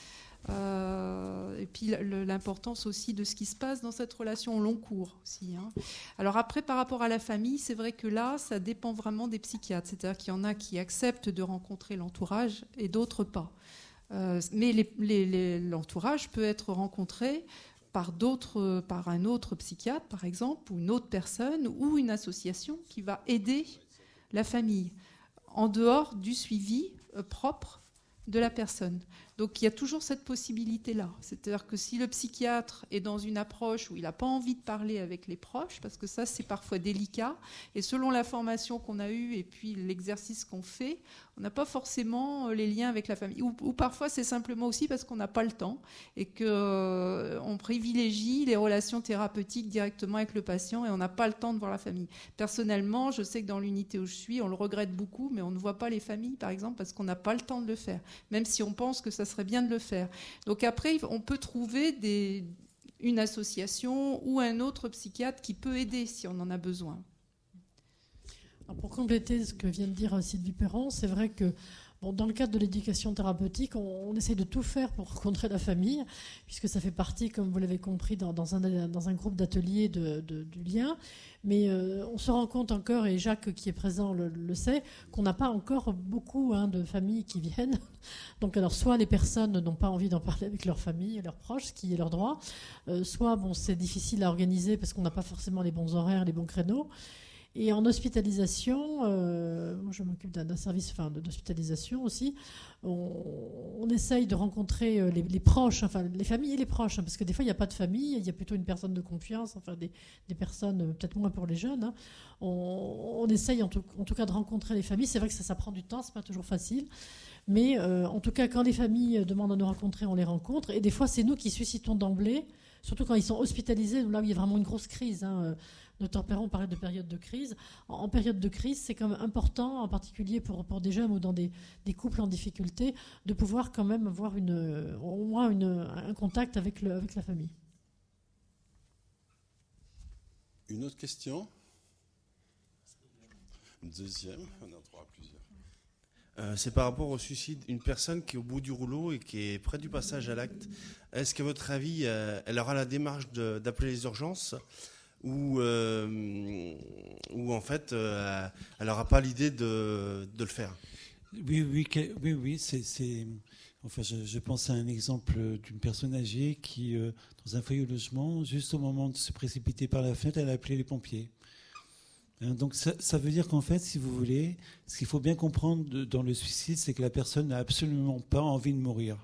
Et puis l'importance aussi de ce qui se passe dans cette relation au long cours aussi, hein. Alors après, par rapport à la famille, c'est vrai que là, ça dépend vraiment des psychiatres. C'est-à-dire qu'il y en a qui acceptent de rencontrer l'entourage et d'autres pas. Mais l'entourage peut être rencontré par un autre psychiatre, par exemple, ou une autre personne, ou une association qui va aider la famille, en dehors du suivi propre de la personne. Donc il y a toujours cette possibilité-là. C'est-à-dire que si le psychiatre est dans une approche où il n'a pas envie de parler avec les proches, parce que ça c'est parfois délicat, et selon la formation qu'on a eue et puis l'exercice qu'on fait, on n'a pas forcément les liens avec la famille. Ou parfois c'est simplement aussi parce qu'on n'a pas le temps et qu'on privilégie les relations thérapeutiques directement avec le patient et on n'a pas le temps de voir la famille. Personnellement, je sais que dans l'unité où je suis, on le regrette beaucoup, mais on ne voit pas les familles, par exemple, parce qu'on n'a pas le temps de le faire, même si on pense que ça serait bien de le faire. Donc après, on peut trouver une association ou un autre psychiatre qui peut aider si on en a besoin. Alors pour compléter ce que vient de dire Sylvie Perron, c'est vrai que dans le cadre de l'éducation thérapeutique, on essaye de tout faire pour rencontrer la famille, puisque ça fait partie, comme vous l'avez compris, dans un groupe d'ateliers du lien. Mais on se rend compte encore, et Jacques qui est présent le sait, qu'on n'a pas encore beaucoup de familles qui viennent. Donc alors soit les personnes n'ont pas envie d'en parler avec leur famille et leurs proches, ce qui est leur droit, soit c'est difficile à organiser parce qu'on n'a pas forcément les bons horaires, les bons créneaux. Et en hospitalisation, moi je m'occupe d'un service d'hospitalisation aussi, on essaye de rencontrer les proches, enfin les familles et les proches, parce que des fois il n'y a pas de famille, il y a plutôt une personne de confiance, enfin des personnes, peut-être moins pour les jeunes, hein. On essaye en tout cas de rencontrer les familles. C'est vrai que ça prend du temps, c'est pas toujours facile, mais en tout cas quand les familles demandent à nous rencontrer, on les rencontre, et des fois c'est nous qui suscitons d'emblée, surtout quand ils sont hospitalisés, là où il y a vraiment une grosse crise, hein. Dr Perron parlait de période de crise. En période de crise, c'est quand même important, en particulier pour des jeunes ou dans des couples en difficulté, de pouvoir quand même avoir au moins un contact avec la famille. Une autre question? Une deuxième? On en aura plusieurs. C'est par rapport au suicide. Une personne qui est au bout du rouleau et qui est près du passage à l'acte, est-ce qu'à votre avis, elle aura la démarche d'appeler les urgences ou en fait, elle n'aura pas l'idée de le faire? Oui. Enfin, je pense à un exemple d'une personne âgée qui, dans un foyer au logement, juste au moment de se précipiter par la fenêtre, elle a appelé les pompiers. Donc ça veut dire qu'en fait, si vous voulez, ce qu'il faut bien comprendre dans le suicide, c'est que la personne n'a absolument pas envie de mourir.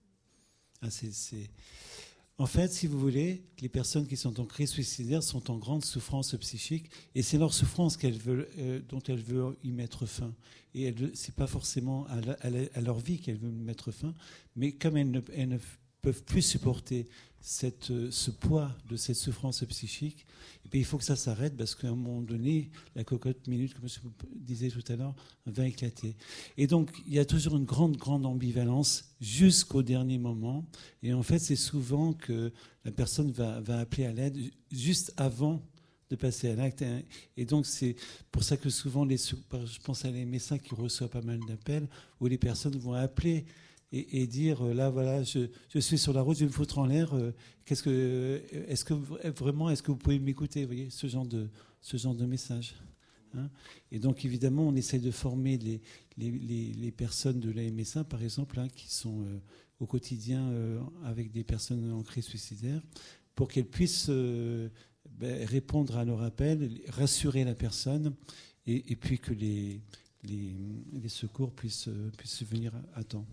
En fait, si vous voulez, les personnes qui sont en crise suicidaire sont en grande souffrance psychique, et c'est leur souffrance dont elles veulent y mettre fin. Et c'est pas forcément à leur vie qu'elles veulent mettre fin, mais comme elles ne peuvent plus supporter ce poids de cette souffrance psychique, et puis il faut que ça s'arrête parce qu'à un moment donné, la cocotte minute, comme je vous disais tout à l'heure, va éclater. Et donc, il y a toujours une grande ambivalence jusqu'au dernier moment. Et en fait, c'est souvent que la personne va appeler à l'aide juste avant de passer à l'acte. Et donc, c'est pour ça que souvent, je pense à les médecins qui reçoivent pas mal d'appels, où les personnes vont appeler et dire, là, voilà, je suis sur la route, je vais me foutre en l'air. Est-ce que vous pouvez m'écouter, vous voyez, ce genre de message, hein. Et donc, évidemment, on essaie de former les personnes de l'AMSA, par exemple, hein, qui sont au quotidien avec des personnes en crise suicidaire, pour qu'elles puissent répondre à leur appel, rassurer la personne, et puis que les secours puissent venir à temps.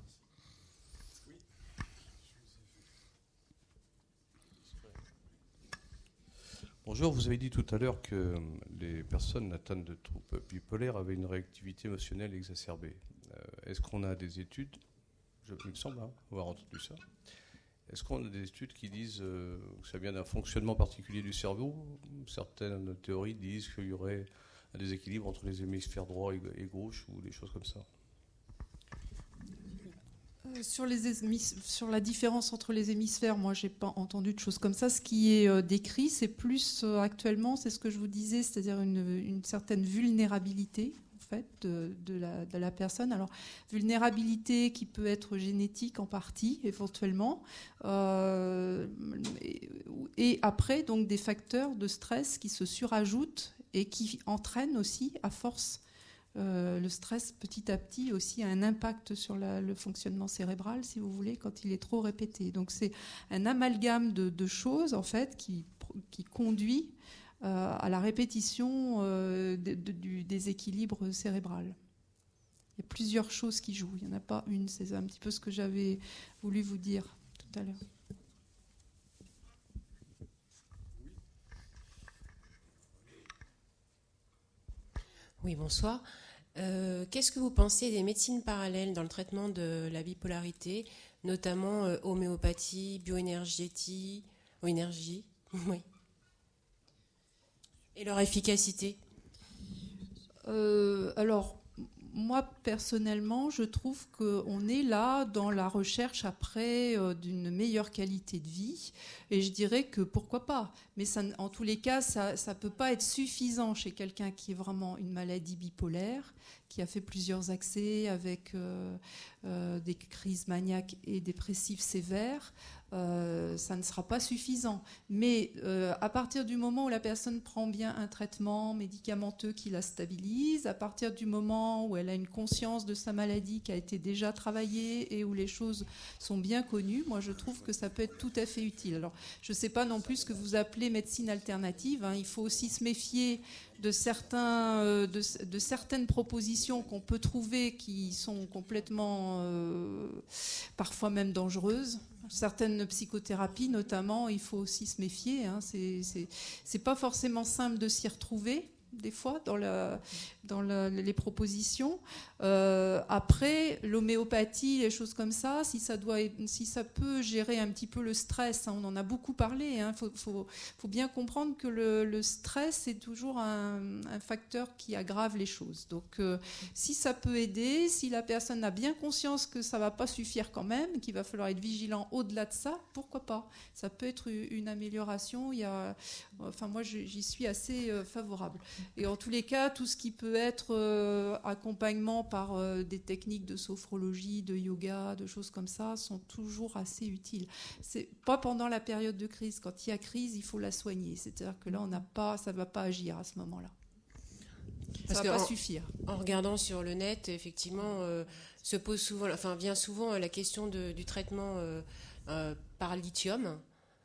Bonjour, vous avez dit tout à l'heure que les personnes atteintes de troubles bipolaires avaient une réactivité émotionnelle exacerbée. Est-ce qu'on a des études, il me semble avoir entendu ça, est-ce qu'on a des études qui disent que ça vient d'un fonctionnement particulier du cerveau? Certaines théories disent qu'il y aurait un déséquilibre entre les hémisphères droit et gauche ou des choses comme ça. Sur la différence entre les hémisphères, moi, j'ai pas entendu de choses comme ça. Ce qui est décrit, c'est plus actuellement, c'est ce que je vous disais, c'est-à-dire une certaine vulnérabilité en fait de la personne. Alors, vulnérabilité qui peut être génétique en partie, éventuellement, et après donc des facteurs de stress qui se surajoutent et qui entraînent aussi, à force. Le stress, petit à petit, aussi a un impact sur le fonctionnement cérébral, si vous voulez, quand il est trop répété. Donc c'est un amalgame de choses, en fait, qui conduit à la répétition du déséquilibre cérébral. Il y a plusieurs choses qui jouent. Il n'y en a pas une. C'est un petit peu ce que j'avais voulu vous dire tout à l'heure. Oui, bonsoir. Qu'est-ce que vous pensez des médecines parallèles dans le traitement de la bipolarité, notamment homéopathie, bioénergie, oui, et leur efficacité? Alors, moi, personnellement, je trouve qu'on est là dans la recherche après d'une meilleure qualité de vie. Et je dirais que pourquoi pas. Mais ça, en tous les cas, ça ne peut pas être suffisant chez quelqu'un qui est vraiment une maladie bipolaire, qui a fait plusieurs accès avec des crises maniaques et dépressives sévères. Ça ne sera pas suffisant. Mais à partir du moment où la personne prend bien un traitement médicamenteux qui la stabilise, à partir du moment où elle a une conscience de sa maladie qui a été déjà travaillée et où les choses sont bien connues, moi je trouve que ça peut être tout à fait utile. Alors je ne sais pas non plus ce que vous appelez médecine alternative, hein. Il faut aussi se méfier de certaines propositions qu'on peut trouver qui sont complètement, parfois même dangereuses. Certaines psychothérapies, notamment, il faut aussi se méfier. Hein. C'est pas forcément simple de s'y retrouver, des fois, dans les propositions. Après, l'homéopathie, les choses comme ça, si ça peut gérer un petit peu le stress, hein, on en a beaucoup parlé. Hein, faut bien comprendre que le stress est toujours un facteur qui aggrave les choses. Donc, si ça peut aider, si la personne a bien conscience que ça ne va pas suffire quand même, qu'il va falloir être vigilant au-delà de ça, pourquoi pas? Ça peut être une amélioration. Moi, j'y suis assez favorable. Et en tous les cas, tout ce qui peut être accompagnement par des techniques de sophrologie, de yoga, de choses comme ça, sont toujours assez utiles. C'est pas pendant la période de crise. Quand il y a crise, il faut la soigner. C'est-à-dire que là, ça ne va pas agir à ce moment-là. Ça ne va pas suffire. En regardant sur le net, effectivement, vient souvent la question du traitement par lithium.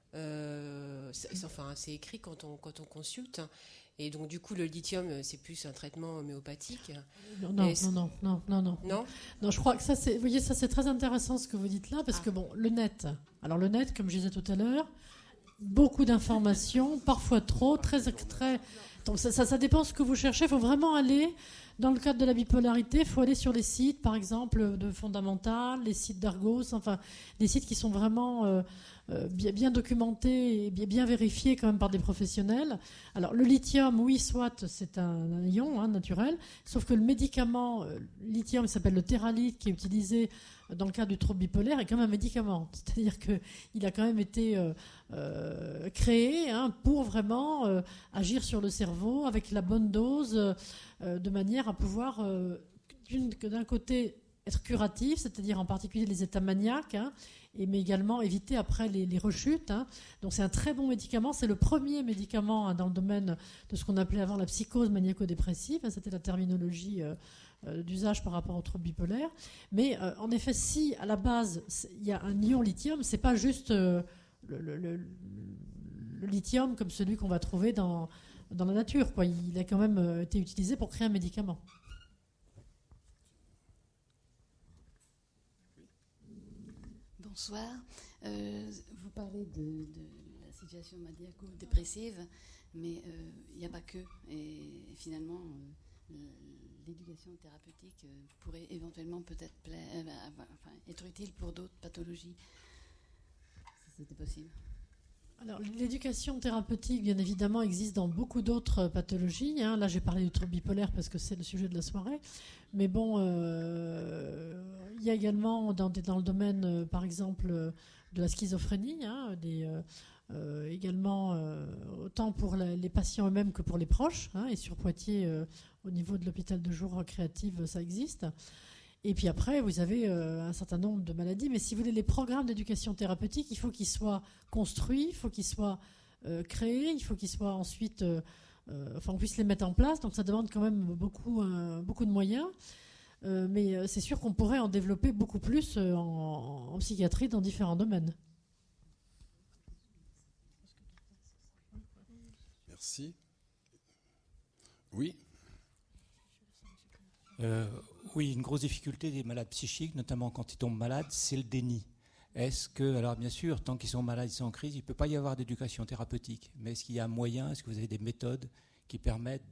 C'est écrit quand on consulte. Et donc, du coup, le lithium, c'est plus un traitement homéopathique. Non. Non, je crois que ça, vous voyez, ça, c'est très intéressant ce que vous dites là, parce que le net, comme je disais tout à l'heure, beaucoup d'informations, parfois trop, très. Donc, ça dépend ce que vous cherchez. Il faut vraiment aller Dans le cadre de la bipolarité, il faut aller sur les sites, par exemple, de Fondamental, les sites d'Argos, enfin, des sites qui sont vraiment bien documentés et bien vérifiés quand même par des professionnels. Alors, le lithium, oui, soit, c'est un ion naturel, sauf que le médicament lithium, il s'appelle le Theralite, qui est utilisé dans le cadre du trouble bipolaire, est quand même un médicament. C'est-à-dire qu'il a quand même été créé pour vraiment agir sur le cerveau avec la bonne dose, de manière à pouvoir, d'un côté, être curatif, c'est-à-dire en particulier les états maniaques, mais également éviter après les rechutes. Donc c'est un très bon médicament. C'est le premier médicament dans le domaine de ce qu'on appelait avant la psychose maniaco-dépressive. C'était la terminologie d'usage par rapport au trouble bipolaire. Mais en effet, si à la base il y a un ion lithium, c'est pas juste le lithium comme celui qu'on va trouver dans la nature, quoi. Il a quand même été utilisé pour créer un médicament. Bonsoir. Vous parlez de la situation maniaco-dépressive, mais il n'y a pas que. Et finalement, l'éducation thérapeutique pourrait éventuellement peut-être être utile pour d'autres pathologies, si c'était possible. Alors, l'éducation thérapeutique, bien évidemment, existe dans beaucoup d'autres pathologies. Là, j'ai parlé du trouble bipolaire parce que c'est le sujet de la soirée. Mais bon, il y a également dans le domaine, par exemple, de la schizophrénie, également autant pour les patients eux-mêmes que pour les proches. Et sur Poitiers, au niveau de l'hôpital de jour créative, ça existe. Et puis après, vous avez un certain nombre de maladies. Mais si vous voulez, les programmes d'éducation thérapeutique, il faut qu'ils soient construits, il faut qu'ils soient créés, il faut qu'ils soient ensuite... on puisse les mettre en place. Donc ça demande quand même beaucoup de moyens. Mais c'est sûr qu'on pourrait en développer beaucoup plus en psychiatrie dans différents domaines. Merci. Oui. Oui, une grosse difficulté des malades psychiques, notamment quand ils tombent malades, c'est le déni. Est-ce que, alors bien sûr, tant qu'ils sont malades, ils sont en crise, il ne peut pas y avoir d'éducation thérapeutique. Mais est-ce qu'il y a un moyen, est-ce que vous avez des méthodes qui permettent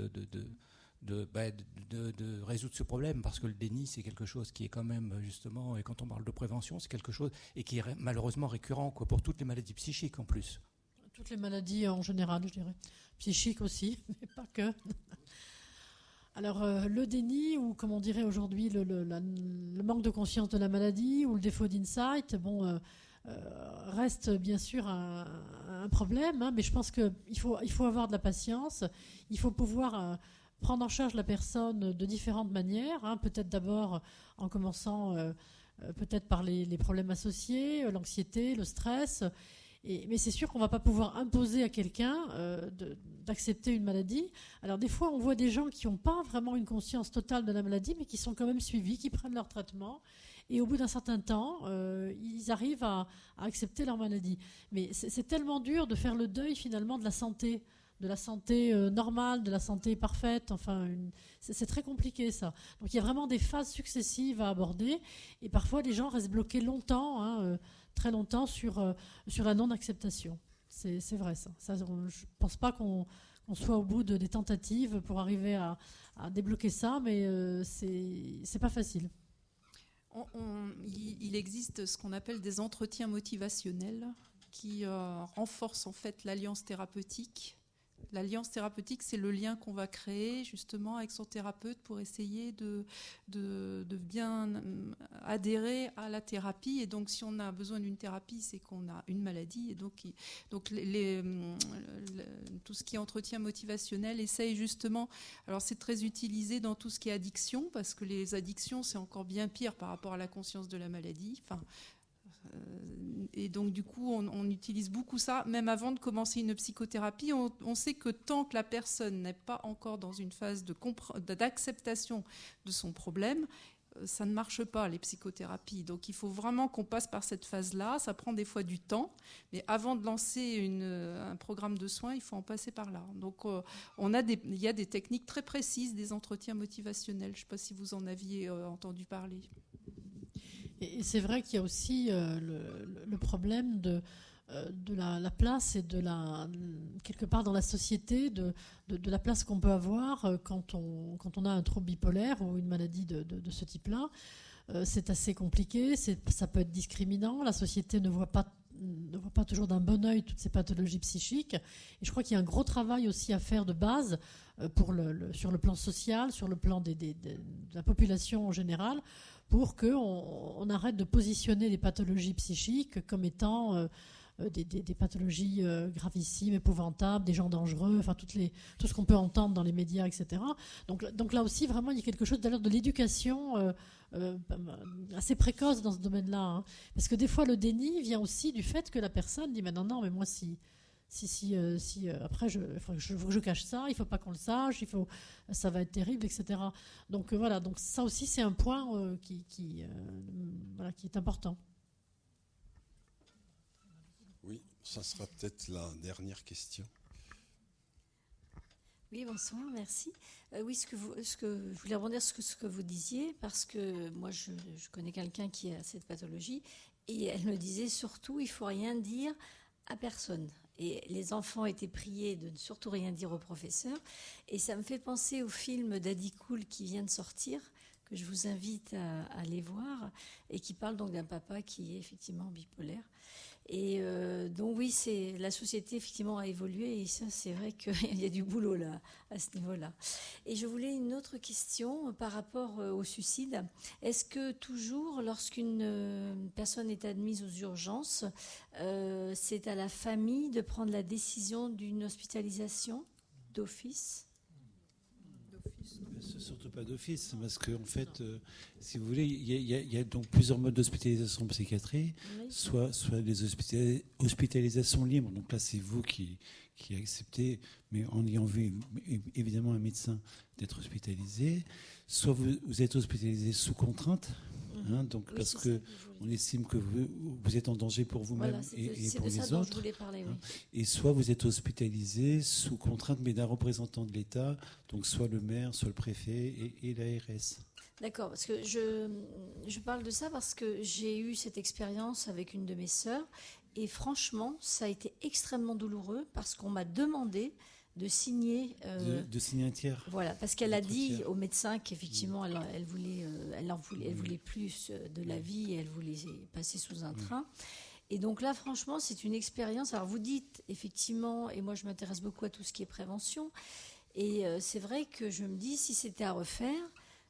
de résoudre ce problème? Parce que le déni, c'est quelque chose qui est quand même, justement, et quand on parle de prévention, c'est quelque chose et qui est malheureusement récurrent, quoi, pour toutes les maladies psychiques en plus. Toutes les maladies en général, je dirais. Psychiques aussi, mais pas que. Alors, le déni, ou comme on dirait aujourd'hui, le manque de conscience de la maladie, ou le défaut d'insight, reste bien sûr un problème, mais je pense qu'il faut avoir de la patience, il faut pouvoir prendre en charge la personne de différentes manières, peut-être d'abord en commençant peut-être par les problèmes associés, l'anxiété, le stress. Mais c'est sûr qu'on ne va pas pouvoir imposer à quelqu'un d'accepter une maladie. Alors des fois, on voit des gens qui n'ont pas vraiment une conscience totale de la maladie, mais qui sont quand même suivis, qui prennent leur traitement. Et au bout d'un certain temps, ils arrivent à accepter leur maladie. Mais c'est tellement dur de faire le deuil finalement de la santé normale, de la santé parfaite. C'est très compliqué ça. Donc il y a vraiment des phases successives à aborder. Et parfois, les gens restent bloqués longtemps, très longtemps sur la non-acceptation. C'est vrai ça. Je ne pense pas qu'on soit au bout des tentatives pour arriver à débloquer ça, mais c'est pas facile. Il existe ce qu'on appelle des entretiens motivationnels qui renforcent en fait l'alliance thérapeutique. L'alliance thérapeutique, c'est le lien qu'on va créer justement avec son thérapeute pour essayer de bien adhérer à la thérapie. Et donc, si on a besoin d'une thérapie, c'est qu'on a une maladie. Et donc tout ce qui est entretien motivationnel essaye justement... Alors, c'est très utilisé dans tout ce qui est addiction, parce que les addictions, c'est encore bien pire par rapport à la conscience de la maladie. Et donc du coup on utilise beaucoup ça, même avant de commencer une psychothérapie. On sait que tant que la personne n'est pas encore dans une phase d'acceptation de son problème, ça ne marche pas, les psychothérapies. Donc il faut vraiment qu'on passe par cette phase-là. Ça prend des fois du temps, mais avant de lancer un programme de soins, il faut en passer par là. Donc il y a des techniques très précises, des entretiens motivationnels. Je ne sais pas si vous en aviez entendu parler. Et c'est vrai qu'il y a aussi le problème de la place et quelque part dans la société, de la place qu'on peut avoir quand on a un trouble bipolaire ou une maladie de ce type-là. C'est assez compliqué, ça peut être discriminant, la société ne voit pas toujours d'un bon œil toutes ces pathologies psychiques. Et je crois qu'il y a un gros travail aussi à faire de base sur le plan social, sur le plan de la population en général, pour qu'on arrête de positionner les pathologies psychiques comme étant des pathologies gravissimes, épouvantables, des gens dangereux, enfin tout ce qu'on peut entendre dans les médias, etc. Donc là aussi, vraiment, il y a quelque chose d'ailleurs de l'éducation assez précoce dans ce domaine-là. Hein. Parce que des fois, le déni vient aussi du fait que la personne dit « mais non, mais moi, si après, il faut que je cache ça, il ne faut pas qu'on le sache, ça va être terrible, etc. » Donc voilà, donc ça aussi, c'est un point qui est important. Oui, ça sera peut-être la dernière question. Oui, bonsoir, merci. Oui, je voulais rebondir sur ce que vous disiez, parce que moi, je connais quelqu'un qui a cette pathologie, et elle me disait surtout, il ne faut rien dire à personne. Et les enfants étaient priés de ne surtout rien dire au professeur. Et ça me fait penser au film d'Adi Cool qui vient de sortir, que je vous invite à aller voir, et qui parle donc d'un papa qui est effectivement bipolaire. Et donc oui, la société effectivement a évolué, et ça c'est vrai qu'il y a du boulot là, à ce niveau-là. Et je voulais une autre question par rapport au suicide. Est-ce que toujours, lorsqu'une personne est admise aux urgences, c'est à la famille de prendre la décision d'une hospitalisation d'office ? Surtout pas d'office, parce qu'en fait, si vous voulez, il y a donc plusieurs modes d'hospitalisation en psychiatrie, oui. soit des hospitalisations libres, donc là c'est vous qui acceptez, mais en ayant vu évidemment un médecin, d'être hospitalisé, soit vous êtes hospitalisé sous contrainte, hein, donc oui, parce qu'on estime que vous êtes en danger pour vous-même et pour les autres. Je voulais parler, oui. Et soit vous êtes hospitalisé sous contrainte, mais d'un représentant de l'État, donc soit le maire, soit le préfet et l'ARS. D'accord, parce que je parle de ça parce que j'ai eu cette expérience avec une de mes sœurs, et franchement, ça a été extrêmement douloureux parce qu'on m'a demandé de signer... de signer un tiers. Voilà, parce qu'elle a dit au médecin qu'effectivement, elle voulait plus de la vie, et elle voulait passer sous un train. Et donc là, franchement, c'est une expérience. Alors vous dites, effectivement, et moi je m'intéresse beaucoup à tout ce qui est prévention, et c'est vrai que je me dis, si c'était à refaire...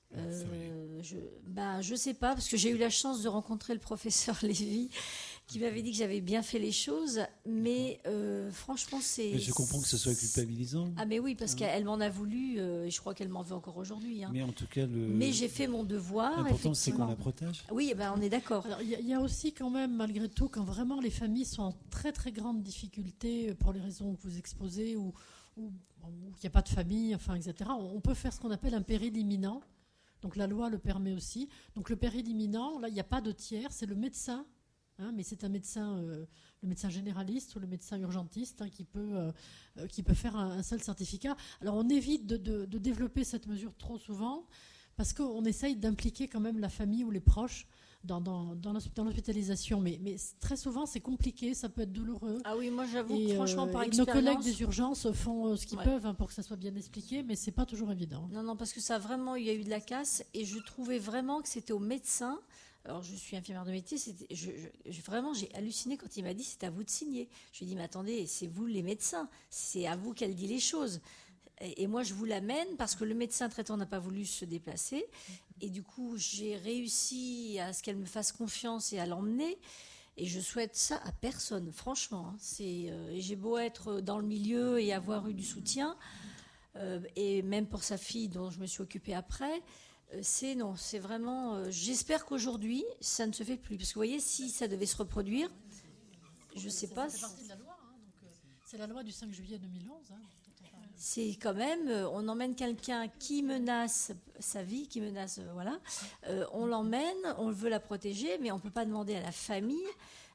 je sais pas, parce que j'ai eu la chance de rencontrer le professeur Lévy qui m'avait dit que j'avais bien fait les choses, mais franchement c'est... Mais je comprends que ce soit culpabilisant. Ah mais oui, parce qu'elle m'en a voulu, et je crois qu'elle m'en veut encore aujourd'hui. Hein. Mais en tout cas... Mais j'ai fait mon devoir. L'important c'est qu'on la protège. Oui, on est d'accord. Alors il y a aussi quand même, malgré tout, quand vraiment les familles sont en très très grande difficulté pour les raisons que vous exposez, ou il n'y a pas de famille, enfin, etc., on peut faire ce qu'on appelle un péril imminent. Donc la loi le permet aussi. Donc le péril imminent, là, il n'y a pas de tiers, c'est le médecin, hein, mais c'est un médecin, le médecin généraliste ou le médecin urgentiste, hein, qui peut faire un seul certificat. Alors on évite de développer cette mesure trop souvent, parce qu'on essaye d'impliquer quand même la famille ou les proches dans l'hospitalisation. Mais très souvent, c'est compliqué, ça peut être douloureux. Ah oui, moi j'avoue que franchement, par expérience... Nos collègues des urgences font ce qu'ils peuvent, hein, pour que ça soit bien expliqué, mais c'est pas toujours évident. Non, parce que ça vraiment, il y a eu de la casse, et je trouvais vraiment que c'était au médecin. Alors, je suis infirmière de métier, vraiment, j'ai halluciné quand il m'a dit, c'est à vous de signer. Je lui ai dit, mais attendez, c'est vous les médecins, c'est à vous qu'elle dit les choses. Et moi, je vous l'amène parce que le médecin traitant n'a pas voulu se déplacer. Et du coup, j'ai réussi à ce qu'elle me fasse confiance et à l'emmener. Et je souhaite ça à personne, franchement. J'ai beau être dans le milieu et avoir eu du soutien, et même pour sa fille dont je me suis occupée après, c'est vraiment... j'espère qu'aujourd'hui, ça ne se fait plus. Parce que vous voyez, si ça devait se reproduire, je ne sais pas... C'est partie de la loi, hein, donc, c'est la loi du 5 juillet 2011, hein. C'est quand même, on emmène quelqu'un qui menace sa vie, qui menace, on l'emmène, on veut la protéger, mais on ne peut pas demander à la famille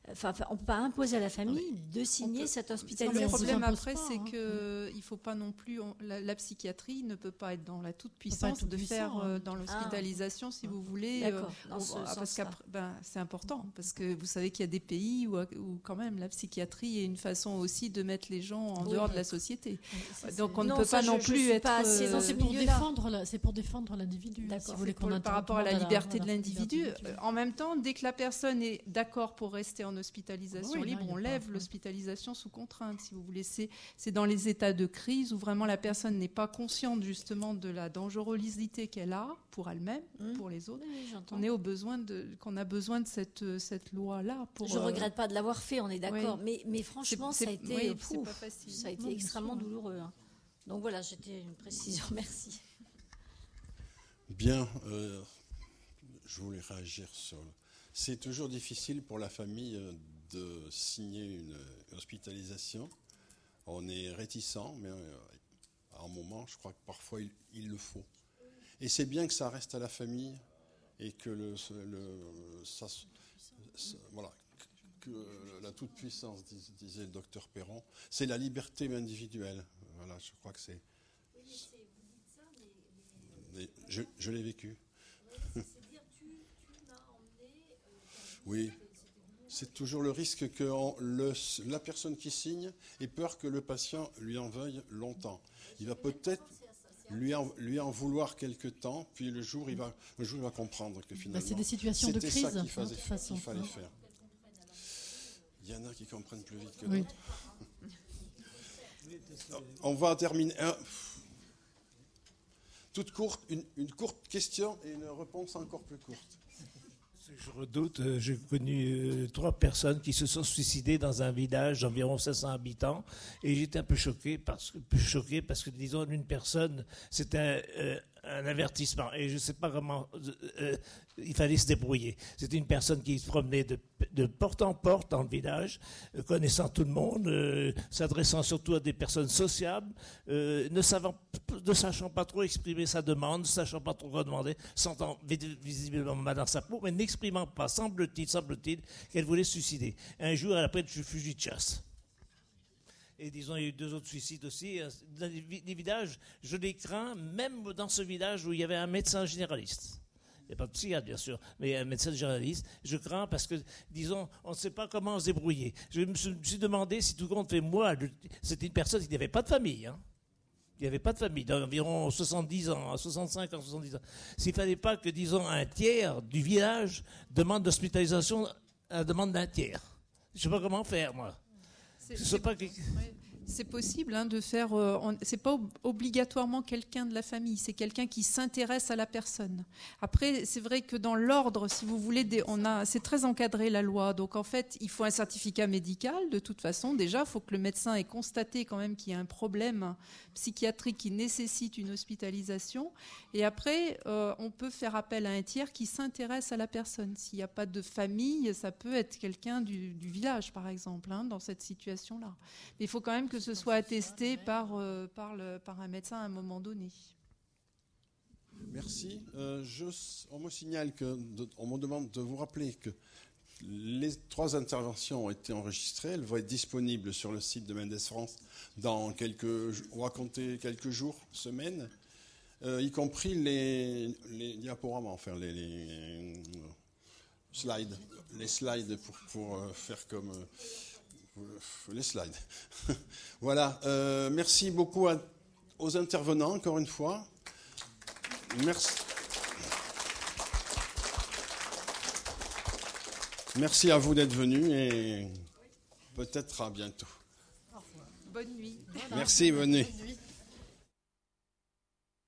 Enfin, on ne peut pas imposer à la famille de signer cette hospitalisation. Le problème s'impose après, pas, c'est hein. qu'il ne faut pas non plus. La psychiatrie ne peut pas être dans la toute-puissance tout de puissant, faire hein. dans l'hospitalisation, si vous voulez. D'accord, dans ce Parce sens-là. qu'après, c'est important, parce que vous savez qu'il y a des pays où quand même la psychiatrie est une façon aussi de mettre les gens en dehors de la société. Donc on ne peut pas non plus être. C'est pour défendre l'individu. D'accord. Si vous voulez qu'on Par rapport à la liberté de l'individu. liberté individuelle. En même temps, dès que la personne est d'accord pour rester en hospitalisation Oui, là, libre, il y a on pas- lève l'hospitalisation sous contrainte, si vous voulez. C'est dans les états de crise où vraiment la personne n'est pas consciente justement de la dangerosité qu'elle a pour elle-même, pour les autres. Oui, j'entends. Qu'on a besoin de cette loi-là. Je ne regrette pas de l'avoir fait, on est d'accord. Oui. Mais franchement, C'est- ça a c'est- été, oui, c'est pouf, pas facile. ça a été Non, bien extrêmement sûr. douloureux. Hein. Donc voilà, c'était une précision. Merci. Bien, je voulais réagir sur. C'est toujours difficile pour la famille de signer une hospitalisation. On est réticent, mais à un moment, je crois que parfois il le faut. Et c'est bien que ça reste à la famille et que voilà, que la toute-puissance, disait le docteur Perron, c'est la liberté individuelle. Voilà, je crois que c'est. Je l'ai vécu. Oui, c'est toujours le risque que la personne qui signe ait peur que le patient lui en veuille longtemps. Il va peut-être lui en vouloir quelque temps, puis un jour il va comprendre que finalement c'est des situations de c'était crise, ça qu'il de fallait, toute façon. faire. Il y en a qui comprennent plus vite que Oui. d'autres. On va terminer. Toute courte, une courte question et une réponse encore plus courte. Je redoute, j'ai connu 3 personnes qui se sont suicidées dans un village d'environ 500 habitants et j'étais un peu choqué parce que disons, une personne, c'était un avertissement et je ne sais pas comment il fallait se débrouiller. C'était une personne qui se promenait de porte en porte dans le village, connaissant tout le monde, s'adressant surtout à des personnes sociables, ne sachant pas trop exprimer sa demande, ne sachant pas trop quoi demander, sentant visiblement mal dans sa peau, mais n'exprimant pas, semble-t-il, qu'elle voulait se suicider. Un jour, elle a pris du fusil de chasse. Et disons, il y a eu 2 autres suicides aussi. Dans les villages, je les crains, même dans ce village où il y avait un médecin généraliste. Il n'y a pas de psychiatre, bien sûr, mais un médecin généraliste. Je crains parce que, disons, on ne sait pas comment se débrouiller. Je me suis demandé si tout compte fait, moi, c'était une personne qui n'avait pas de famille. Hein. Il n'y avait pas de famille, d'environ 70 ans, 65 ans, 70 ans. S'il ne fallait pas que, disons, un tiers du village demande d'hospitalisation à la demande d'un tiers. Je ne sais pas comment faire, moi. C'est possible de faire. C'est pas obligatoirement quelqu'un de la famille, c'est quelqu'un qui s'intéresse à la personne. Après, c'est vrai que dans l'ordre, si vous voulez, c'est très encadré la loi. Donc en fait, il faut un certificat médical. De toute façon, déjà, il faut que le médecin ait constaté quand même qu'il y a un problème psychiatrique qui nécessite une hospitalisation. Et après, on peut faire appel à un tiers qui s'intéresse à la personne. S'il n'y a pas de famille, ça peut être quelqu'un du village, par exemple, dans cette situation-là. Mais il faut quand même que ce soit attesté par un médecin à un moment donné. Merci. On me signale on me demande de vous rappeler que les 3 interventions ont été enregistrées. Elles vont être disponibles sur le site de Mendes France dans on va compter quelques jours, semaines, y compris les diaporamas, enfin les slides. Les slides pour faire comme... les slides. Voilà. Merci beaucoup aux intervenants, encore une fois. Merci. Merci à vous d'être venus et peut-être à bientôt. Bonne nuit. Merci, bonne nuit. Bonne nuit.